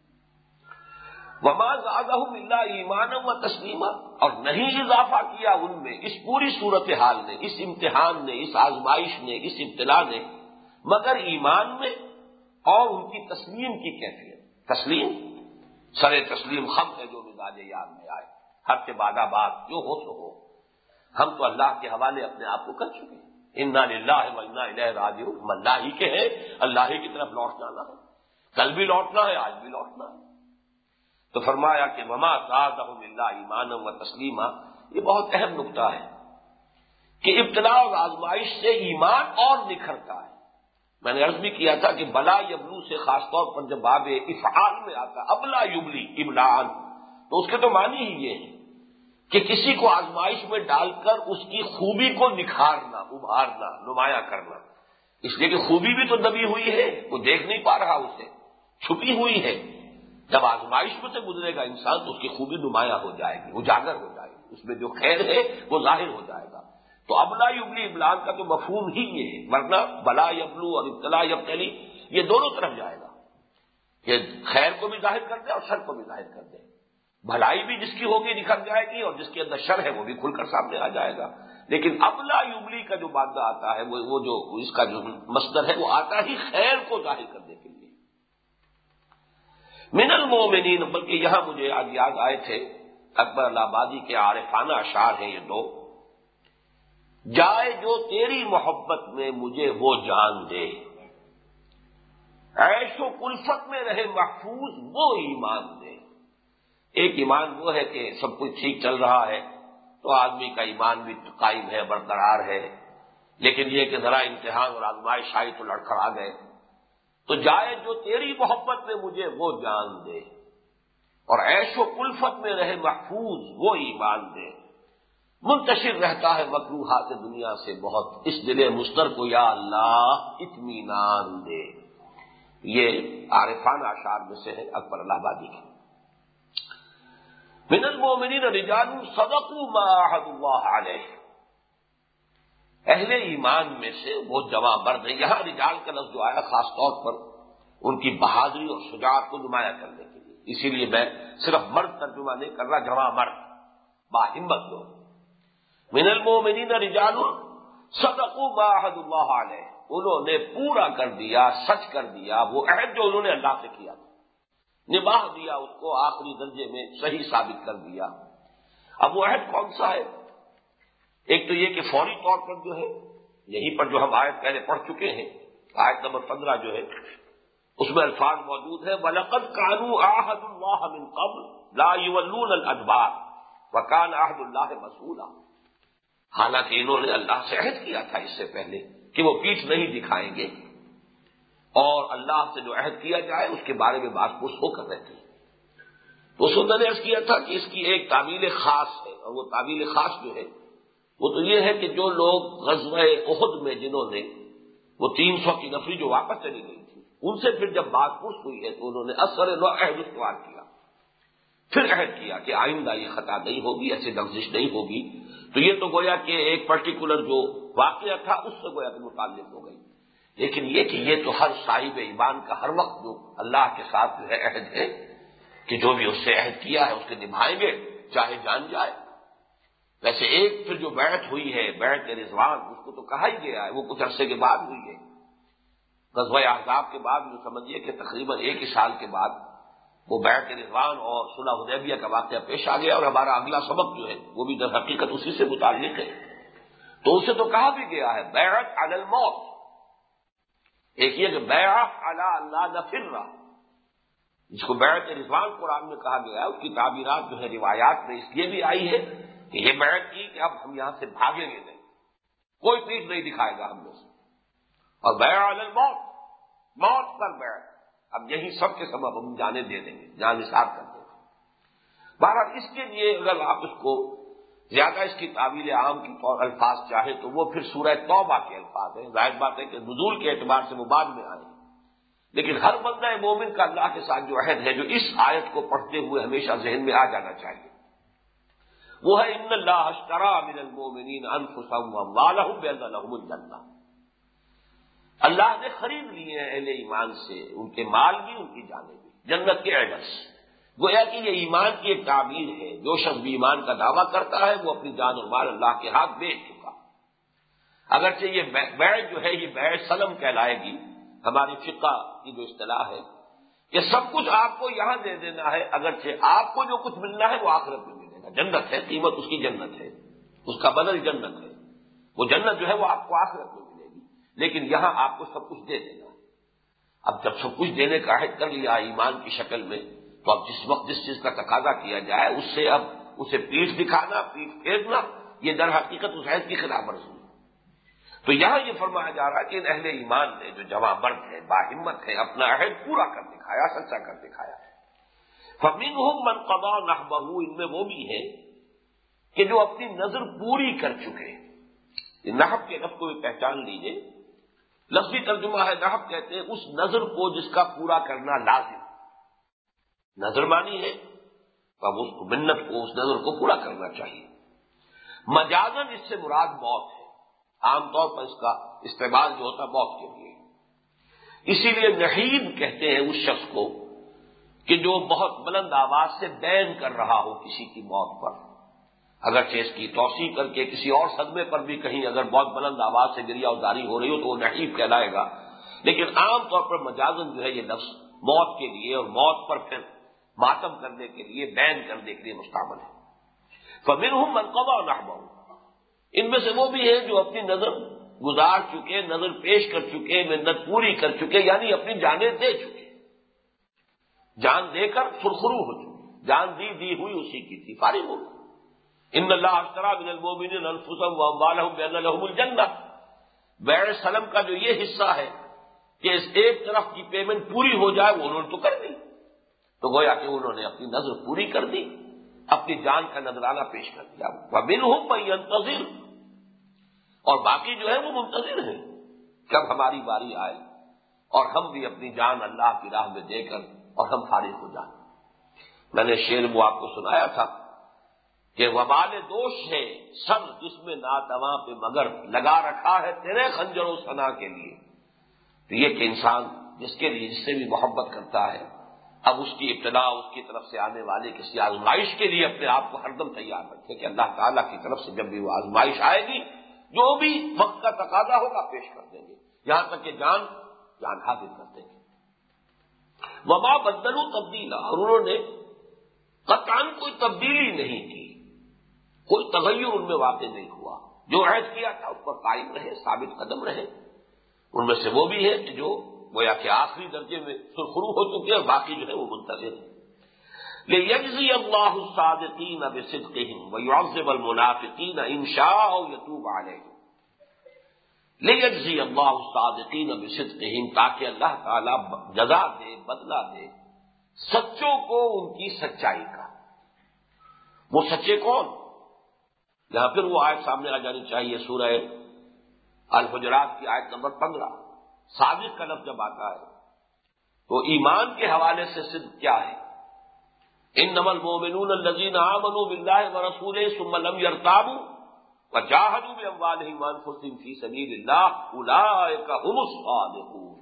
وَمَا زَادَهُمْ إِلَّا إِيمَانًا وَتَسْلِيمًا، اور نہیں اضافہ کیا ان میں، اس پوری صورتحال نے، اس امتحان نے، اس آزمائش نے، اس ابتلا نے، مگر ایمان میں اور ان کی تسلیم کی کیفیت۔ تسلیم سر تسلیم خم ہے جو مزاج یاد میں آئے، حق کے بعد جو ہو سو ہو، ہم تو اللہ کے حوالے اپنے آپ کو کر چکے ہیں۔ انا للہ و انا الیہ راجعون، ہم اللہ ہی کے ہیں، اللہ ہی کی طرف لوٹ جانا ہے، کل بھی لوٹنا ہے، آج بھی لوٹنا ہے۔ تو فرمایا کہ وما زادہم الا ایمانا و تسلیما، یہ بہت اہم نکتہ ہے کہ ابتلا اور آزمائش سے ایمان اور نکھرتا ہے۔ میں نے عرض بھی کیا تھا کہ بلا یبلو سے خاص طور پر جب باب افعال میں آتا ابلا یبلی ابلاء، تو اس کے تو معنی ہی یہ ہے کہ کسی کو آزمائش میں ڈال کر اس کی خوبی کو نکھارنا، ابھارنا، نمایاں کرنا۔ اس لیے کہ خوبی بھی تو دبی ہوئی ہے، وہ دیکھ نہیں پا رہا، اسے چھپی ہوئی ہے۔ جب آزمائش میں سے گزرے گا انسان تو اس کی خوبی نمایاں ہو جائے گی، اجاگر ہو جائے گی، اس میں جو خیر ہے وہ ظاہر ہو جائے گا۔ تو ابلا یبلی ابلاغ کا تو مفہوم ہی یہ ہے، ورنہ بلا یبلو اور ابتلا یبتلی یہ دونوں طرف جائے گا، کہ خیر کو بھی ظاہر کر دے اور شر کو بھی ظاہر کر دے۔ بھلائی بھی جس کی ہوگی نکھر جائے گی، اور جس کے اندر شر ہے وہ بھی کھل کر سامنے آ جائے گا۔ لیکن ابلا یبلی کا جو مادہ آتا ہے وہ جو اس کا جو مصدر ہے وہ آتا ہی خیر کو ظاہر کرنے کے لیے۔ من المومنین، بلکہ یہاں مجھے آج یاد آئے تھے اکبر الہ آبادی کے عارفانہ اشعار ہیں یہ دو، جائے جو تیری محبت میں مجھے وہ جان دے، عیش و کلفت میں رہے محفوظ وہ ایمان دے۔ ایک ایمان وہ ہے کہ سب کچھ ٹھیک چل رہا ہے تو آدمی کا ایمان بھی قائم ہے، برقرار ہے، لیکن یہ کہ ذرا امتحان اور آزمائش آئی تو لڑکھڑا گئے، تو جائے جو تیری محبت میں مجھے وہ جان دے، اور عیش و کلفت میں رہے محفوظ وہ ایمان دے، منتشر رہتا ہے مکروہات دنیا سے بہت، اس دل مضطر کو یا اللہ اطمینان دے۔ یہ عارفانہ اشعار میں سے ہے اکبر الہ آبادی کے۔ من المؤمنین رجال صدقوا ما عاهدوا اللہ علیہ، اہل ایمان میں سے وہ جواں مرد ہیں۔ یہاں رجال کا لفظ جو آیا خاص طور پر ان کی بہادری اور شجاعت کو نمایاں کرنے کے لیے، اسی لیے میں صرف مرد ترجمہ نہیں کر رہا، جواں مرد، باہمت لوگ۔ من المؤمنین رجال صدقوا ما عاهدوا اللہ علیہ، انہوں نے پورا کر دیا، سچ کر دیا وہ عہد جو انہوں نے اللہ سے کیا تھا، نباہ دیا اس کو، آخری درجے میں صحیح ثابت کر دیا۔ اب وہ عہد کون سا ہے؟ ایک تو یہ کہ فوری طور پر جو ہے، یہیں پر جو ہم آیت پہلے پڑھ چکے ہیں، آیت نمبر 15 جو ہے اس میں الفاظ موجود ہے، وَلَقَدْ كَانُوا عَاهَدُوا اللَّهَ مِنْ قَبْلُ لَا يُوَلُّونَ الْأَدْبَارَ وَكَانَ عَهْدُ اللَّهِ مَسْئُولًا، حالانکہ انہوں نے اللہ سے عہد کیا تھا اس سے پہلے کہ وہ پیٹھ نہیں دکھائیں گے، اور اللہ سے جو عہد کیا جائے اس کے بارے میں بات پوچھ ہو کر رہتے ہیں۔ تو سنت نے عرض کیا تھا کہ اس کی ایک تعویل خاص ہے، اور وہ تعویل خاص جو ہے وہ تو یہ ہے کہ جو لوگ غزوہ احد میں جنہوں نے وہ 300 کی نفری جو واپس چلی گئی تھی، ان سے پھر جب بات پوچھ ہوئی ہے تو انہوں نے اثر نو عہد استوار کیا، پھر عہد کیا کہ آئندہ یہ خطا نہیں ہوگی، ایسی لفزش نہیں ہوگی۔ تو یہ تو گویا کہ ایک پرٹیکولر جو واقعہ تھا اس سے گویا کہ متعلق ہو گئی، لیکن یہ کہ یہ تو ہر صاحب ایمان کا ہر وقت جو اللہ کے ساتھ جو ہے عہد ہے کہ جو بھی اس سے عہد کیا ہے اس کے نبھائیں گے چاہے جان جائے۔ ویسے ایک پھر جو بیعت ہوئی ہے، بیعت رضوان، اس کو تو کہا ہی گیا ہے، وہ کچھ عرصے کے بعد ہوئی ہے، غزوہ احزاب کے بعد، جو سمجھیے کہ تقریباً 1 سال کے بعد وہ بیعت رضوان اور صلح حدیبیہ کا واقعہ پیش آ گیا، اور ہمارا اگلا سبق جو ہے وہ بھی در حقیقت اسی سے متعلق ہے۔ تو اسے تو کہا بھی گیا ہے بیعت علی الموت، ایک یہ کہ بیعت علی اللہ نفر، جس کو بیعت رضوان قرآن میں کہا گیا ہے، اس کی تعبیرات جو ہے روایات میں اس لیے بھی آئی ہے کہ یہ بیعت کی کہ اب ہم یہاں سے بھاگیں گے نہیں، کوئی پیٹھ نہیں دکھائے گا ہم میں سے، اور بیعت علی الموت، موت پر بیعت، اب یہی سب کے سبب ہم جانے دے دیں گے، جان نثار کر دیں گے۔ بہرحال اس کے لیے اگر آپ اس کو زیادہ اس کی تعبیر عام کی الفاظ چاہے تو وہ پھر سورہ توبہ کے الفاظ ہیں. ظاہر بات ہے کہ نزول کے اعتبار سے وہ بعد میں آئے، لیکن ہر بندہ مومن کا اللہ کے ساتھ جو عہد ہے جو اس آیت کو پڑھتے ہوئے ہمیشہ ذہن میں آ جانا چاہیے، وہ ہے ان اللہ اشتری من المؤمنین انفسهم واموالهم بان لهم الجنہ. اللہ نے خرید لیے ہیں اہل ایمان سے ان کے مال بھی ان کی جانیں بھی جنت کے عوض. گویا کہ یہ ایمان کی ایک تعبیر ہے. جو شخص بھی ایمان کا دعویٰ کرتا ہے وہ اپنی جان اور مال اللہ کے ہاتھ بیچ چکا. اگرچہ یہ بیع جو ہے یہ بیع سلم کہلائے گی. ہماری فقہ کی جو اصطلاح ہے کہ سب کچھ آپ کو یہاں دے دینا ہے، اگرچہ آپ کو جو کچھ ملنا ہے وہ آخرت میں ملے گا. جنت ہے، قیمت اس کی جنت ہے، اس کا بدل جنت ہے. وہ جنت جو ہے وہ آپ کو آخرت میں ملے گی، لیکن یہاں آپ کو سب کچھ دے دینا ہے. اب جب سب کچھ دینے کا عہد کر لیا ایمان کی شکل میں، تو اب جس وقت جس چیز کا تقاضا کیا جائے اس سے اب اسے پیٹھ دکھانا، پیٹھ پھیرنا، یہ در حقیقت اس عہد کی خلاف ورزی ہے. تو یہاں یہ فرمایا جا رہا ہے کہ ان اہل ایمان نے جو جواں مرد ہے، باہمت ہے، اپنا عہد پورا کر دکھایا، سچا کر دکھایا. فَمِنْهُمْ مَنْ قَضَىٰ نَحْبَهُ، ان میں وہ بھی ہے کہ جو اپنی نظر پوری کر چکے. نحب کے لفظ کو بھی پہچان لیجئے، لفظی ترجمہ ہے نحب کہتے ہیں اس نظر کو جس کا پورا کرنا لازم. نظر مانی ہے تو اب اس کو منت کو اس نظر کو پورا کرنا چاہیے. مجازن اس سے مراد موت ہے. عام طور پر اس کا استعمال جو ہوتا موت کے لیے. اسی لیے نحیب کہتے ہیں اس شخص کو کہ جو بہت بلند آواز سے بین کر رہا ہو کسی کی موت پر، اگرچہ اس کی توسیع کر کے کسی اور صدمے پر بھی کہیں اگر بہت بلند آواز سے گریہ ازاری ہو رہی ہو تو وہ نحیب کہلائے گا. لیکن عام طور پر مجازن جو ہے یہ لفظ موت کے لیے اور موت پر پھر ماتم کرنے کے لیے، بین کرنے کے لیے مستعمل ہے. فَمِنْهُمْ مَنْ قَضَىٰ نَحْبَهُ، ان میں سے وہ بھی ہیں جو اپنی نظر گزار چکے، نظر پیش کر چکے، منت پوری کر چکے، یعنی اپنی جانیں دے چکے. جان دے کر سرخرو ہو چکے، جان دی ہوئی اسی کی تھی، فارغ ہو گئی. ان اللہ اشتری من المؤمنین انفسهم واموالهم بان لهم الجنہ. بیع سلم کا جو یہ حصہ ہے کہ اس ایک طرف کی پیمنٹ پوری ہو جائے وہ انہوں نے تو کر دی، تو گویا کہ انہوں نے اپنی نظر پوری کر دی، اپنی جان کا نذرانہ پیش کر دیا. وَمِنْهُمْ مَن يَنتَظِرُ، اور باقی جو ہے وہ منتظر ہیں کب ہماری باری آئے اور ہم بھی اپنی جان اللہ کی راہ میں دے کر اور ہم فارغ ہو جائیں. میں نے شعر وہ آپ کو سنایا تھا کہ وبال دوش ہے سب جس میں ناتواں پہ مگر لگا رکھا ہے تیرے خنجر و ثنا کے لیے. تو یہ کہ انسان جس سے بھی محبت کرتا ہے، اب اس کی ابتلا اس کی طرف سے آنے والے کسی آزمائش کے لیے اپنے آپ کو ہر دم تیار رکھے کہ اللہ تعالیٰ کی طرف سے جب بھی وہ آزمائش آئے گی جو بھی وقت کا تقاضا ہوگا پیش کر دیں گے، یہاں تک کہ جان حاضر کر دیں گے. وما بدلوا تبدیلا، اور انہوں نے قطعاً کوئی تبدیلی نہیں کی، کوئی تغیر ان میں واقع نہیں ہوا. جو عہد کیا تھا اس پر قائم رہے، ثابت قدم رہے. ان میں سے وہ بھی ہے کہ جو گویا کہ آخری درجے میں سرخرو ہو چکے اور باقی جو ہے وہ منتظر ہیں. لِيَجْزِيَ اللَّهُ الصَّادِقِينَ بِصِدْقِهِمْ وَيُعَذِّبَ الْمُنَافِقِينَ إِن شَاءَ أَوْ يَتُوبَ عَلَيْهِمْ. لِيَجْزِيَ اللَّهُ الصَّادِقِينَ بِصِدْقِهِمْ، تاکہ اللہ تعالیٰ جزا دے، بدلہ دے سچوں کو ان کی سچائی کا. وہ سچے کون؟ یہاں پھر وہ آیت سامنے آ جانی چاہیے، سورہ الحجرات کی آیت نمبر 15. صادق کا لفظ جب آتا ہے تو ایمان کے حوالے سے صدق کیا ہے؟ انما المؤمنون الذين آمنوا بالله ورسوله ثم لم يرتابوا وجاهدوا باموالهم وانفسهم في سبيل الله اولئك هم الصادقون.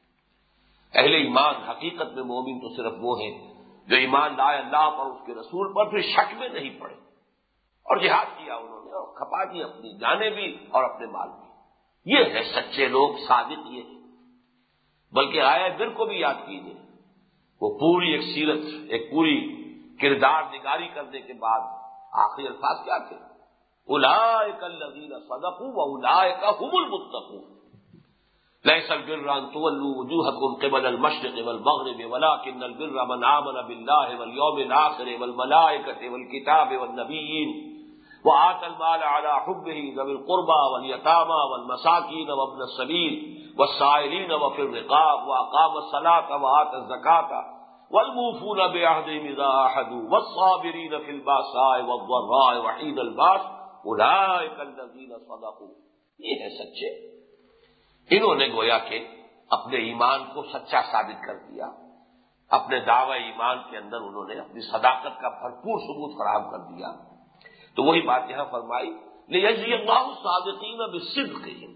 اہل ایمان حقیقت میں مومن تو صرف وہ ہیں جو ایمان لائے اللہ پر، اس کے رسول پر، پھر شک میں نہیں پڑے اور جہاد کیا انہوں نے اور کھپا دی اپنی جانیں بھی اور اپنے مال بھی. یہ ہے سچے لوگ، صادق یہ ہیں. بلکہ آیا بر کو بھی یاد کیجیے، وہ پوری ایک سیرت، ایک پوری کردار نگاری کرنے کے بعد آخری الفاظ کیا تھے؟ اولئک الذین صدقوا واولئک هم المتقون. لیس البر ان تولوا وجوہکم قبل المشرق والمغرب ولکن البر من آمن باللہ والیوم الآخر والملائکۃ والکتاب والنبیین وآتى المال على حبه ذوي القربى واليتامى والمساكين وابن السبيل والسائلين وفي الرقاب وأقام الصلاة وآتى الزكاة والموفون بعهدهم اذا عاهدوا والصابرين في الباساء والضراء وحين الباس اولئک الذین صدقوا. یہ ہے سچے. انہوں نے گویا کہ اپنے ایمان کو سچا ثابت کر دیا، اپنے دعوی ایمان کے اندر انہوں نے اپنی صداقت کا بھرپور ثبوت فراہم کر دیا. تو وہی بات یہاں فرمائی لیجزی اللہ الصادقین بصدقہم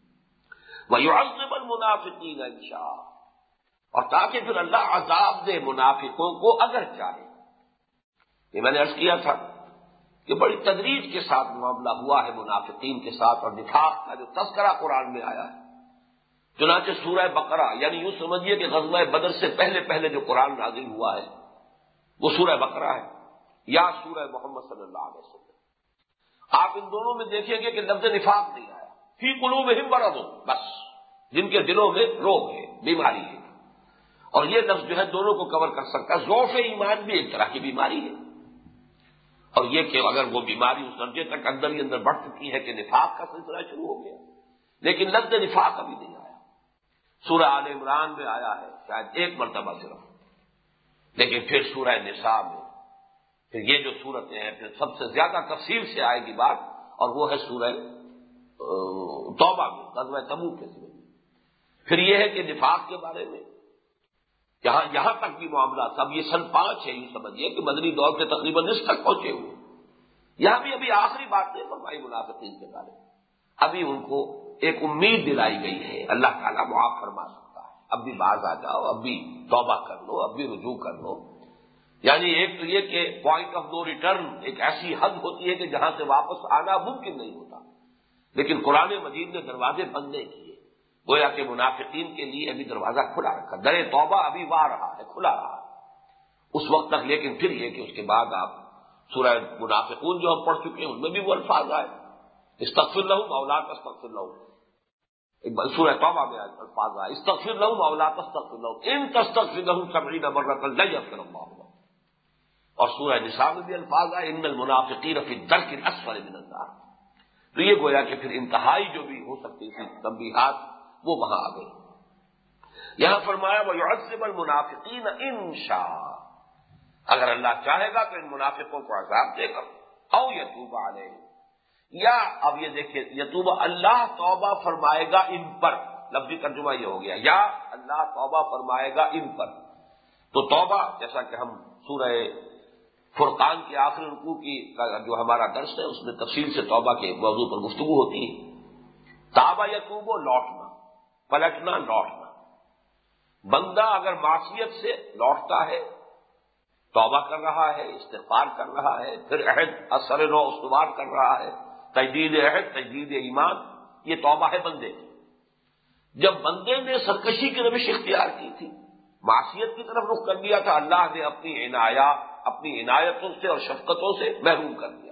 ویعذب المنافقین ان شاء، اور تاکہ پھر اللہ عذاب دے منافقوں کو اگر چاہے. یہ میں نے عرض کیا تھا کہ بڑی تدریج کے ساتھ معاملہ ہوا ہے منافقین کے ساتھ، اور نفاق کا جو تذکرہ قرآن میں آیا ہے. چنانچہ سورہ بقرہ، یعنی یوں سمجھیے کہ غزوہ بدر سے پہلے پہلے جو قرآن نازل ہوا ہے وہ سورہ بقرہ ہے یا سورہ محمد صلی اللہ علیہ وسلم. آپ ان دونوں میں دیکھیں گے کہ لفظ نفاق نہیں آیا. فی قلوبہم مرض، بس جن کے دلوں میں روگ ہے، بیماری ہے. اور یہ لفظ جو ہے دونوں کو کور کر سکتا ہے. ضعف ایمان بھی ایک طرح کی بیماری ہے، اور یہ کہ اگر وہ بیماری اس درجے تک اندر ہی اندر بڑھ چکی ہے کہ نفاق کا سلسلہ شروع ہو گیا، لیکن لفظ نفاق ابھی نہیں آیا. سورہ آل عمران میں آیا ہے شاید ایک مرتبہ صرف، لیکن پھر سورہ نساء میں، پھر یہ جو صورتیں ہیں پھر سب سے زیادہ تفصیل سے آئے گی بات، اور وہ ہے سورہ توبہ میں غزوہ تبوک کے سورہ. پھر یہ ہے کہ نفاق کے بارے میں یہاں تک بھی معاملہ سب یہ سن 5 ہے، یوں سمجھیے کہ مدنی دور کے تقریباً نصف تک پہنچے ہوئے. یہاں بھی ابھی آخری بات نہیں فرمائی منافقین کے بارے میں. ابھی ان کو ایک امید دلائی گئی ہے اللہ تعالیٰ معاف فرما سکتا ہے، اب بھی باز آ جاؤ، اب بھی توبہ کر لو، اب بھی رجوع کر لو. یعنی ایک تو یہ کہ پوائنٹ آف نو ریٹرن، ایک ایسی حد ہوتی ہے کہ جہاں سے واپس آنا ممکن نہیں ہوتا، لیکن قرآن مجید نے دروازے بند نہیں کیے. گویا کہ منافقین کے لیے ابھی دروازہ کھلا رکھا، در توبہ ابھی واہ رہا ہے، کھلا رہا ہے اس وقت تک. لیکن پھر یہ کہ اس کے بعد آپ سورہ منافقون جو ہم پڑھ چکے ہیں ان میں بھی وہ الفاظ آئے، استغفر لہم او لا تستغفر لہم. سورہ توبہ میں الفاظ آئے استغفر لہم او لا تستغفر لہم ان تستغفر لہم 70 مرۃ لن یغفر اللہ لہم. اور سورہ نساء میں بھی الفاظ آئے ان المنافقین فی الدرک الاسفل من النار. تو یہ گویا کہ پھر انتہائی جو بھی ہو سکتی تھی تنبیہات وہ وہاں آ گئی. یہاں فرمایا وَيُعَذِّبَ الْمُنَافِقِينَ إِن شَاءَ، اگر اللہ چاہے گا تو ان منافقوں کو عذاب دے گا. او یتوب علیہم، یا اب یہ دیکھیے یتوب، اللہ توبہ فرمائے گا ان پر. لفظی ترجمہ یہ ہو گیا یا اللہ توبہ فرمائے گا ان پر. تو توبہ جیسا کہ ہم سورہ فرقان کے آخری رکوع کی جو ہمارا درس ہے اس میں تفصیل سے توبہ کے موضوع پر گفتگو ہوتی ہے. تابہ یتوب، لوٹنا، پلٹنا، لوٹنا. بندہ اگر معصیت سے لوٹتا ہے، توبہ کر رہا ہے، استغفار کر رہا ہے، پھر عہد اثر نو استوار کر رہا ہے، تجدید عہد، تجدید ایمان، یہ توبہ ہے بندے کی. جب بندے نے سرکشی کی روش اختیار کی تھی، معصیت کی طرف رخ کر دیا تھا، اللہ نے اپنی عنایتوں سے اور شفقتوں سے محروم کر دیا.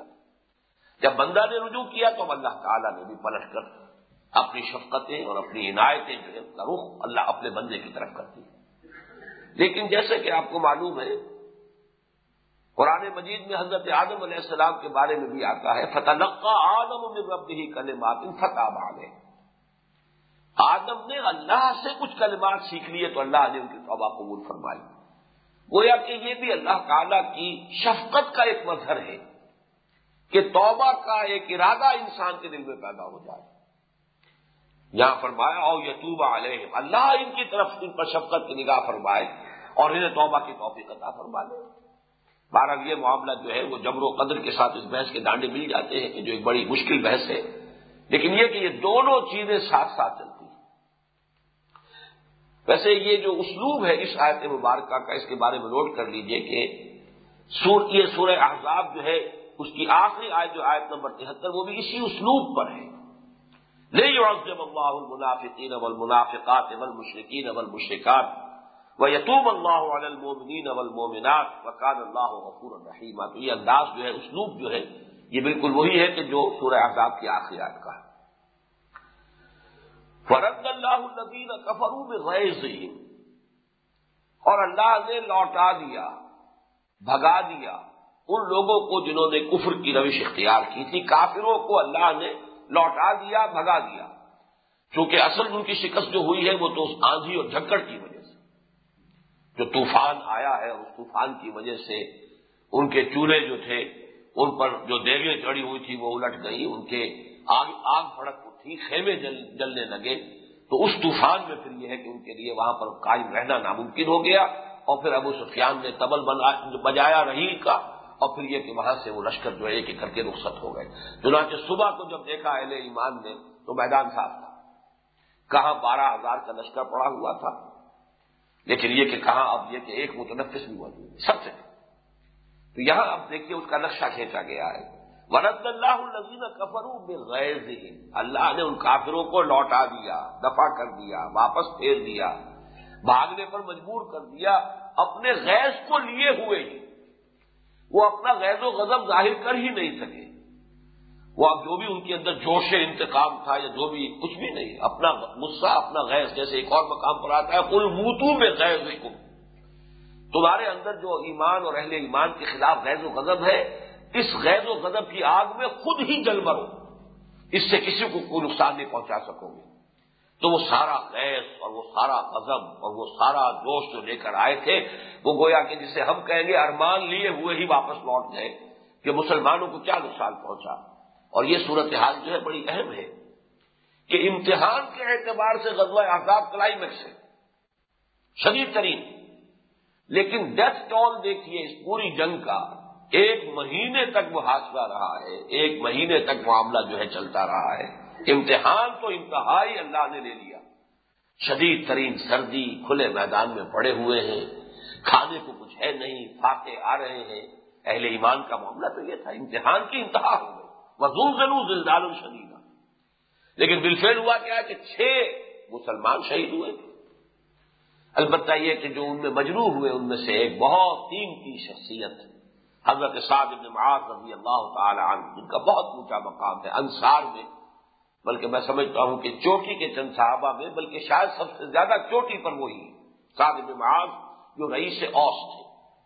جب بندہ نے رجوع کیا تو اللہ تعالیٰ نے بھی پلٹ کر اپنی شفقتیں اور اپنی عنایتیں جو ہے اس کا رخ اللہ اپنے بندے کی طرف کرتی ہے. لیکن جیسے کہ آپ کو معلوم ہے قرآن مجید میں حضرت آدم علیہ السلام کے بارے میں بھی آتا ہے فَتَلَقَّىٰ آدَمُ مِن رَّبِّهِ كَلِمَاتٍ فَتَابَ عَلَيْهِ. آدم نے اللہ سے کچھ کلمات سیکھ لیے تو اللہ نے ان کی توبہ قبول فرمائی. گویا کہ یہ بھی اللہ تعالیٰ کی شفقت کا ایک مظہر ہے کہ توبہ کا ایک ارادہ انسان کے دل میں پیدا ہو جائے. یہاں فرمایا او یتوب علیہم، اللہ ان کی طرف ان پر شفقت کی نگاہ فرمائے اور انہیں توبہ کی توفیق عطا فرما دے. بہرحال یہ معاملہ جو ہے وہ جبر و قدر کے ساتھ اس بحث کے ڈانڈے مل جاتے ہیں کہ جو ایک بڑی مشکل بحث ہے، لیکن یہ کہ یہ دونوں چیزیں ساتھ ساتھ چلتی ہیں. ویسے یہ جو اسلوب ہے اس آیت مبارکہ کا، اس کے بارے میں نوٹ کر لیجئے کہ یہ سورہ احزاب جو ہے اس کی آخری آیت جو آیت نمبر 73 وہ بھی اسی اسلوب پر ہے. لِيُعَذِّبَ اللَّهُ الْمُنَافِقِينَ وَالْمُنَافِقَاتِ وَالْمُشْرِكِينَ وَالْمُشْرِكَاتِ وَيَتُوبَ اللَّهُ عَلَى الْمُؤْمِنِينَ وَالْمُؤْمِنَاتِ وَكَانَ اللَّهُ غَفُورًا رَحِيمًا. تو یہ انداز جو ہے، اسلوب جو ہے، یہ بالکل وہی ہے کہ جو سورہ احزاب کی آخری آیت کا ہے. فَرَدَّ اللَّهُ الَّذِينَ كَفَرُوا بِغَيْظِهِمْ، اور اللہ نے لوٹا دیا، بھگا دیا ان لوگوں کو جنہوں نے کفر کی روش اختیار کی تھی. کافروں کو اللہ نے لوٹا دیا، بھگا دیا، چونکہ اصل ان کی شکست جو ہوئی ہے وہ تو اس آندھی اور جھکڑ کی وجہ سے. جو طوفان آیا ہے اور اس طوفان کی وجہ سے ان کے چولہے جو تھے ان پر جو دیگیں چڑھی ہوئی تھی وہ الٹ گئی، ان کے آگ بھڑک اٹھی، خیمے جلنے لگے، تو اس طوفان میں پھر یہ ہے کہ ان کے لیے وہاں پر قائم رہنا ناممکن ہو گیا، اور پھر ابو سفیان نے طبل بجایا رحیل کا، اور پھر یہ کہ وہاں سے وہ لشکر جو ہے ایک ایک کر کے رخصت ہو گئے۔ چنانچہ صبح کو جب دیکھا اہل ایمان نے تو میدان صاف تھا، کہاں 12,000 کا لشکر پڑا ہوا تھا، لیکن یہ کہ کہاں اب یہ کہ ایک متنفس بھی موجود ہے سب سے۔ تو یہاں اب دیکھیے اس کا نقشہ کھینچا گیا ہے، وَرَدَّ اللَّهُ الَّذِينَ كَفَرُوا بِغَيْظِهِمْ، اللہ نے ان کافروں کو لوٹا دیا، دفع کر دیا، واپس پھیر دیا، بھاگنے پر مجبور کر دیا، اپنے غیظ کو لیے ہوئے ہی وہ اپنا غیظ و غضب ظاہر کر ہی نہیں سکے۔ وہ اب جو بھی ان کے اندر جوش انتقام تھا یا جو بھی کچھ بھی نہیں، اپنا غصہ، اپنا غیظ، جیسے ایک اور مقام پر آتا ہے قُلْ مُوتُوا بِغَیظِکُمْ، تمہارے اندر جو ایمان اور اہل ایمان کے خلاف غیظ و غضب ہے، اس غیظ و غضب کی آگ میں خود ہی جل مرو، اس سے کسی کو کوئی نقصان نہیں پہنچا سکو گے۔ تو وہ سارا غیظ اور وہ سارا غضب اور وہ سارا جوش جو لے کر آئے تھے، وہ گویا کہ جسے ہم کہیں گے ارمان لیے ہوئے ہی واپس لوٹ گئے کہ مسلمانوں کو کیا نقصان پہنچا۔ اور یہ صورتحال جو ہے بڑی اہم ہے کہ امتحان کے اعتبار سے غزوہ احزاب کلائمیکس ہے، شدید ترین، لیکن ڈیتھ ٹول دیکھیے اس پوری جنگ کا، 1 مہینے تک محاصرہ رہا ہے، 1 مہینے تک معاملہ جو ہے چلتا رہا ہے۔ امتحان تو انتہائی اللہ نے لے لیا، شدید ترین سردی، کھلے میدان میں پڑے ہوئے ہیں، کھانے کو کچھ ہے نہیں، فاقے آ رہے ہیں، اہل ایمان کا معاملہ تو یہ تھا، امتحان کی انتہا ہو گئی، وَزُلْزِلُوا زِلْزَالًا شَدِيدًا۔ لیکن بالفعل ہوا کیا کہ 6 مسلمان شہید ہوئے تھے۔ البتہ یہ کہ جو ان میں مجروح ہوئے ان میں سے ایک بہت قیمتی شخصیت حضرت سعد بن معاذ رضی اللہ تعالی عنہ، جن کا بہت اونچا مقام ہے انصار میں، بلکہ میں سمجھتا ہوں کہ چوٹی کے چند صحابہ میں بلکہ شاید سب سے زیادہ چوٹی پر وہی سعد بن معاذ جو رئیس اوس تھے۔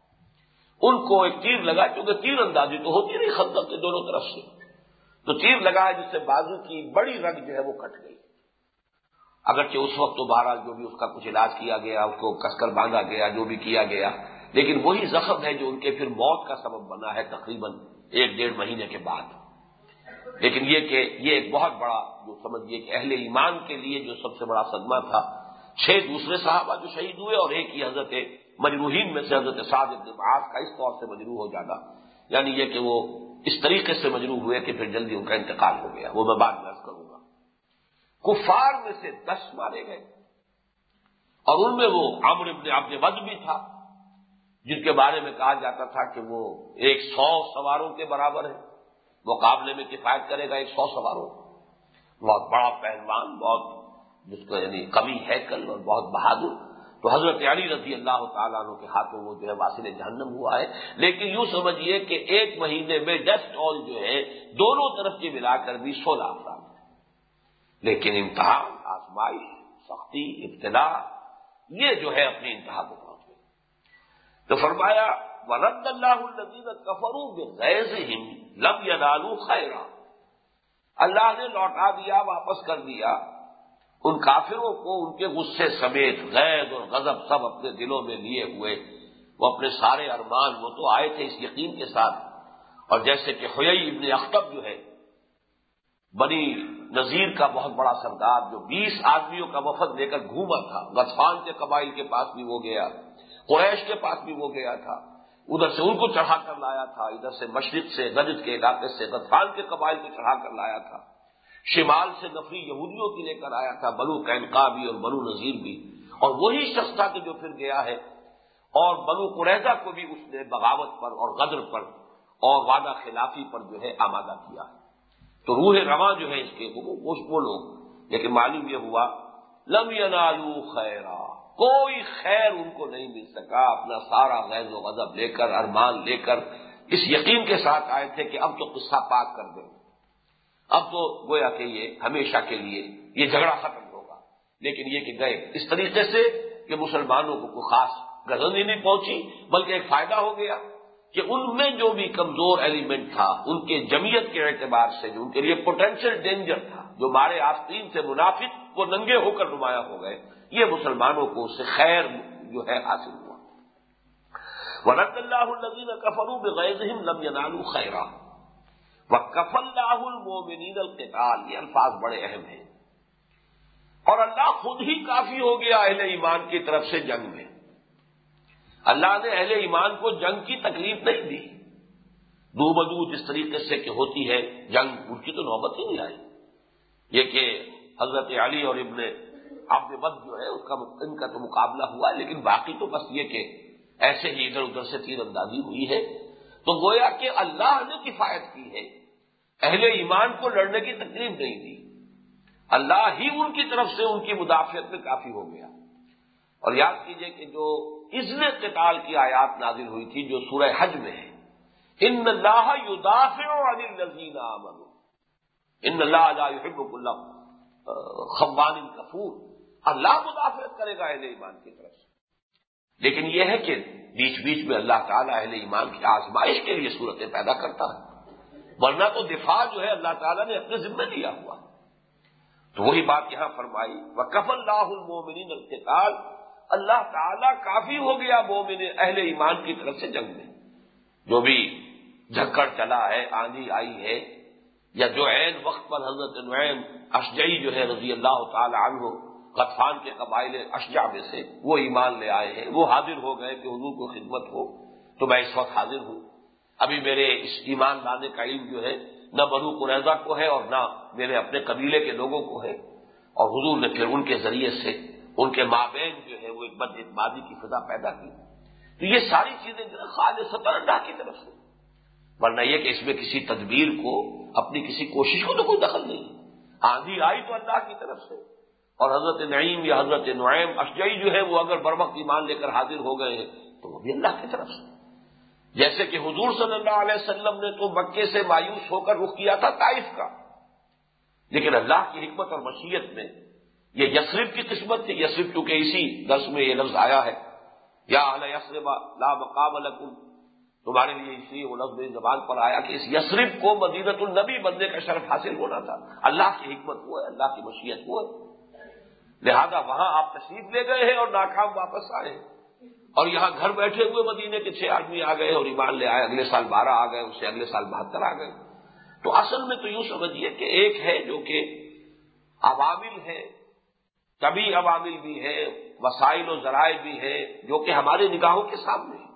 ان کو ایک تیر لگا، کیونکہ تیر اندازی تو ہوتی نہیں خندق کے دونوں طرف سے، تو تیر لگا ہے جس سے بازو کی بڑی رگ جو ہے وہ کٹ گئی۔ اگرچہ اس وقت تو بہرحال جو بھی اس کا کچھ علاج کیا گیا، اس کو کس کر باندھا گیا، جو بھی کیا گیا، لیکن وہی زخم ہے جو ان کے پھر موت کا سبب بنا ہے تقریباً 1-1.5 مہینے کے بعد۔ لیکن یہ کہ یہ ایک بہت بڑا جو سمجھیے کہ اہل ایمان کے لیے جو سب سے بڑا صدمہ تھا، 6 دوسرے صحابہ جو شہید ہوئے اور ایک ہی حضرت مجروحین میں سے حضرت سعد بن معاذ کا اس طور سے مجروح ہو جانا، یعنی یہ کہ وہ اس طریقے سے مجروح ہوئے کہ پھر جلدی ان کا انتقال ہو گیا، وہ میں بعد میں عرض کروں گا۔ کفار میں سے 10 مارے گئے، اور ان میں وہ عمرو بن عبد ود بھی تھا، جن کے بارے میں کہا جاتا تھا کہ وہ 100 سواروں کے برابر ہے، مقابلے میں کفایت کرے گا 100 سواروں، بہت بڑا پہلوان، بہت جس کو یعنی قوی ہیکل اور بہت بہادر۔ تو حضرت علی رضی اللہ تعالیٰ عنہ کے ہاتھوں وہ جو ہے واصل جہنم ہوا ہے۔ لیکن یوں سمجھیے کہ 1 مہینے میں ڈیتھ ٹول جو ہے دونوں طرف کے ملا کر بھی 16 افراد ہے۔ لیکن امتحان، آزمائش، سختی، ابتلا، یہ جو ہے اپنی انتہا کو پہنچ گئی۔ تو فرمایا وَرَدَّ اللَّهُ الَّذِينَ كَفَرُوا بِغَيْظِهِمْ لَمْ يَنَالُوا خَيْرًا، اللہ نے لوٹا دیا، واپس کر دیا ان کافروں کو ان کے غصے سمیت، غیظ اور غضب سب اپنے دلوں میں لیے ہوئے، وہ اپنے سارے ارمان، وہ تو آئے تھے اس یقین کے ساتھ، اور جیسے کہ حیی ابن اخطب جو ہے بنی نذیر کا بہت بڑا سردار، جو 20 آدمیوں کا وفد لے کر گھوما تھا، غطفان کے قبائل کے پاس بھی وہ گیا، قریش کے پاس بھی وہ گیا تھا، ادھر سے ان کو چڑھا کر لایا تھا، ادھر سے مشرق سے نجد کے علاقے سے غطفان کے قبائل کو چڑھا کر لایا تھا، شمال سے نفری یہودیوں کی لے کر آیا تھا، بنو قینقاع بھی اور بنو نذیر بھی، اور وہی شخص تھا کہ جو پھر گیا ہے اور بنو قریظہ کو بھی اس نے بغاوت پر اور غدر پر اور وعدہ خلافی پر جو ہے آمادہ کیا ہے۔ تو روح رواں جو ہے اس کے وہ لوگ، لیکن معلوم یہ ہوا لم ینالوا خیرا، کوئی خیر ان کو نہیں مل سکا، اپنا سارا غیظ و غضب لے کر، ارمان لے کر اس یقین کے ساتھ آئے تھے کہ اب تو قصہ پاک کر دیں، اب تو گویا کہ یہ ہمیشہ کے لیے یہ جھگڑا ختم ہوگا، لیکن یہ کہ گئے اس طریقے سے کہ مسلمانوں کو کوئی خاص غرض ہی نہیں پہنچی، بلکہ ایک فائدہ ہو گیا کہ ان میں جو بھی کمزور ایلیمنٹ تھا، ان کے جمعیت کے اعتبار سے جو ان کے لیے پوٹینشیل ڈینجر تھا، جو مارے آستین سے منافق وہ ننگے ہو کر نمایاں ہو گئے، یہ مسلمانوں کو اس سے خیر جو ہے حاصل ہوا۔ وَرَدَّ اللَّهُ الَّذِينَ كَفَرُوا بِغَيْظِهِمْ لَمْ يَنَالُوا خَيْرًا وَكَفَى اللَّهُ الْمُؤْمِنِينَ الْقِتَالَ. یہ الفاظ بڑے اہم ہیں. اور اللہ خود ہی کافی ہو گیا اہل ایمان کی طرف سے جنگ میں. اللہ نے اہل ایمان کو جنگ کی تکلیف نہیں دی. دو بدو جس طریقے سے کہ ہوتی ہے جنگ، ان کی تو نوبت ہی نہیں آئی. یہ کہ حضرت علی اور ابن عبد بد جو ہے ان کا تو مقابلہ ہوا، لیکن باقی تو بس یہ کہ ایسے ہی ادھر ادھر سے تیر اندازی ہوئی ہے. تو گویا کہ اللہ نے کفایت کی ہے، اہل ایمان کو لڑنے کی تکلیف نہیں دی. اللہ ہی ان کی طرف سے ان کی مدافعت میں کافی ہو گیا. اور یاد کیجئے کہ جو اذن قتال کی آیات نازل ہوئی تھی جو سورہ حج میں ہے، ان اللہ یدافع عن الذین آمنوا ان اللہ لا یحب کل خوان کفور. اللہ مدافعت کرے گا اہل ایمان کی طرف سے. لیکن یہ ہے کہ بیچ بیچ میں اللہ تعالیٰ اہل ایمان کی آزمائش کے لیے صورتیں پیدا کرتا ہے، ورنہ تو دفاع جو ہے اللہ تعالیٰ نے اپنے ذمہ لیا ہوا. تو وہی بات یہاں فرمائی، وَكَفَى اللَّهُ الْمُؤْمِنِينَ الْقِتَالَ. اللہ تعالیٰ کافی ہو گیا مومن اہل ایمان کی طرف سے جنگ میں. جو بھی جھکڑ چلا ہے، آندھی آئی ہے، یا جو عین وقت پر حضرت نعیم اشجعی جو ہے رضی اللہ تعالی عنہ غطفان کے قبائل اشجع میں سے وہ ایمان لے آئے ہیں، وہ حاضر ہو گئے کہ حضور کو خدمت ہو تو میں اس وقت حاضر ہوں. ابھی میرے اس ایمان لانے کا علم جو ہے نہ بنو قریظہ کو ہے اور نہ میرے اپنے قبیلے کے لوگوں کو ہے. اور حضور نے پھر ان کے ذریعے سے ان کے مابین جو ہے وہ ایک بد اعتمادی کی فضا پیدا کی. تو یہ ساری چیزیں جو ہے خالصتاً اللہ کی طرف سے، ورنہ یہ کہ اس میں کسی تدبیر کو، اپنی کسی کوشش کو تو کوئی دخل نہیں. آندھی آئی تو اللہ کی طرف سے. اور حضرت نعیم یا حضرت نعیم اشجعی جو ہے وہ اگر بر وقت ایمان لے کر حاضر ہو گئے ہیں تو وہ بھی اللہ کی طرف سے. جیسے کہ حضور صلی اللہ علیہ وسلم نے تو مکے سے مایوس ہو کر رخ کیا تھا طائف کا، لیکن اللہ کی حکمت اور مشیت میں یہ یثرب کی قسمت تھی. یثرب چونکہ اسی درس میں یہ لفظ آیا ہے، یا اہل یثرب لا مقام لکم، تمہارے لیے اس لیے وہ لفظ میری زبان پر آیا کہ اس یثرب کو مدینۃ النبی بننے کا شرف حاصل ہونا تھا. اللہ کی حکمت وہ ہے، اللہ کی مشیت وہ ہے. لہذا وہاں آپ تشریف لے گئے ہیں اور ناکام واپس آئے ہیں. اور یہاں گھر بیٹھے ہوئے مدینے کے 6 آدمی آ گئے اور ایمان لے آئے. اگلے سال 12 آ گئے، اس سے اگلے سال 72 آ گئے. تو اصل میں تو یوں سمجھیے کہ ایک ہے جو کہ عوامل ہے، طبعی عوامل بھی ہے، وسائل و ذرائع بھی ہے جو کہ ہمارے نگاہوں کے سامنے ہے،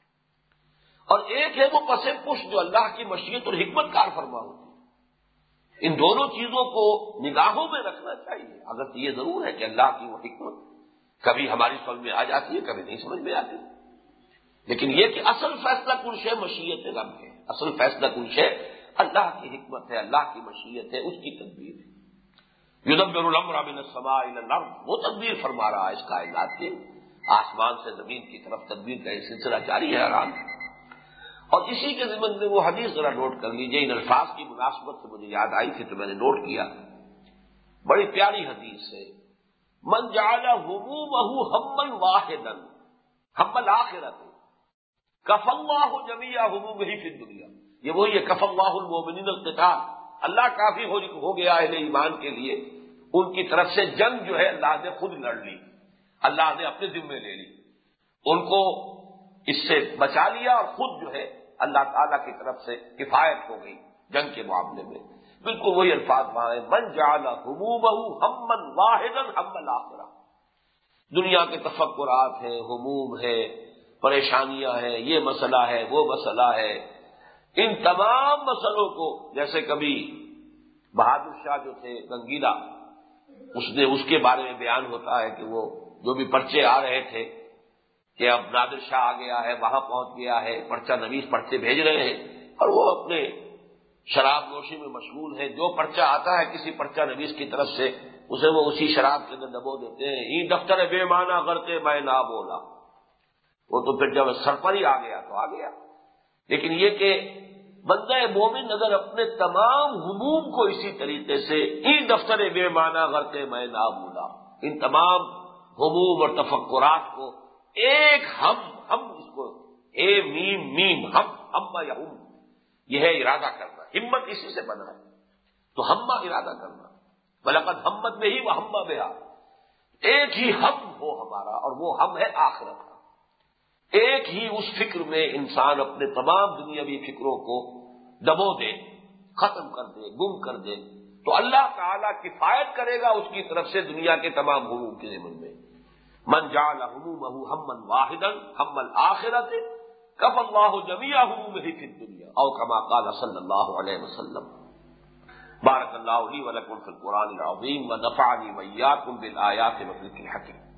اور ایک ہے وہ پس پش جو اللہ کی مشیت اور حکمت کار فرما ہوتی ہے. ان دونوں چیزوں کو نگاہوں میں رکھنا چاہیے. اگر یہ ضرور ہے کہ اللہ کی وہ حکمت کبھی ہماری سمجھ میں آ جاتی ہے، کبھی نہیں سمجھ میں آتی، لیکن یہ کہ اصل فیصلہ کن شے مشیت رب ہے. اصل فیصلہ کن شے اللہ کی حکمت ہے، اللہ کی مشیت ہے، اس کی تدبیر ہے. یدبر الامر من السماء الى الارض، وہ تدبیر فرما رہا ہے اس کائنات کے آسمان سے زمین کی طرف. تدبیر کا یہ سلسلہ جاری ہے آرام. اور اسی کے ضمن میں وہ حدیث ذرا نوٹ کر لیجئے. ان الفاظ کی مناسبت سے مجھے یاد آئی تھی تو میں نے نوٹ کیا. بڑی پیاری حدیث ہے، من جعل همومه ہما واحدا ہم الاخرۃ کفى اللہ جمیع همومه فی الدنیا. یہ وہی ہے کفى اللہ المؤمنین القتال. اللہ کافی ہو گیا اہل ایمان کے لیے ان کی طرف سے جنگ جو ہے اللہ نے خود لڑ لی، اللہ نے اپنے ذمے لے لی، ان کو اس سے بچا لیا اور خود جو ہے اللہ تعالیٰ کی طرف سے کفایت ہو گئی جنگ کے معاملے میں. بالکل وہی الفاظ وہاں ہیں، من جعل همومه ہما واحدا ہم الاخرہ. دنیا کے تفکرات ہیں، ہموم ہے، پریشانیاں ہیں، یہ مسئلہ ہے، وہ مسئلہ ہے، ان تمام مسئلوں کو جیسے کبھی بہادر شاہ جو تھے گنگیلا، اس کے بارے میں بیان ہوتا ہے کہ وہ جو بھی پرچے آ رہے تھے کہ اب نادر شاہ آ گیا ہے، وہاں پہنچ گیا ہے، پرچہ نویس پرچے بھیج رہے ہیں اور وہ اپنے شراب نوشی میں مشغول ہے. جو پرچہ آتا ہے کسی پرچہ نویس کی طرف سے اسے وہ اسی شراب کے اندر دبو دیتے ہیں. یہ دفتر بے معنی کرتے میں نہ بولا، وہ تو پھر جب سر پر ہی آ گیا تو آ گیا. لیکن یہ کہ بندہ مومن اگر اپنے تمام ہموم کو اسی طریقے سے این دفتر بے معنی کرتے میں نہ بولا، ان تمام ہموم اور تفکرات کو ایک ہم اس کو اے میم میم ہم یا یہ ہے ارادہ کرنا. ہمت اسی سے بنا ہے تو ہمہ ارادہ کرنا. وَلَقَدْ ہمت میں ہی وہ ہمہ بہا، ایک ہی ہم ہو ہمارا اور وہ ہم ہے آخرت کا. ایک ہی اس فکر میں انسان اپنے تمام دنیاوی فکروں کو دبو دے، ختم کر دے، گم کر دے، تو اللہ تعالیٰ کفایت کرے گا اس کی طرف سے دنیا کے تمام ہموم کے ضمن میں۔ من جعل ہمومہ ہما واحدا ہم الآخرۃ کفی اللہ جمیع ہمومہ فی الدنیا او کما قال صلی اللہ علیہ وسلم۔ بارک اللہ لی ولکم فی القرآن العظیم ونفعنی وإیاکم بالآیات والذکر الحکیم۔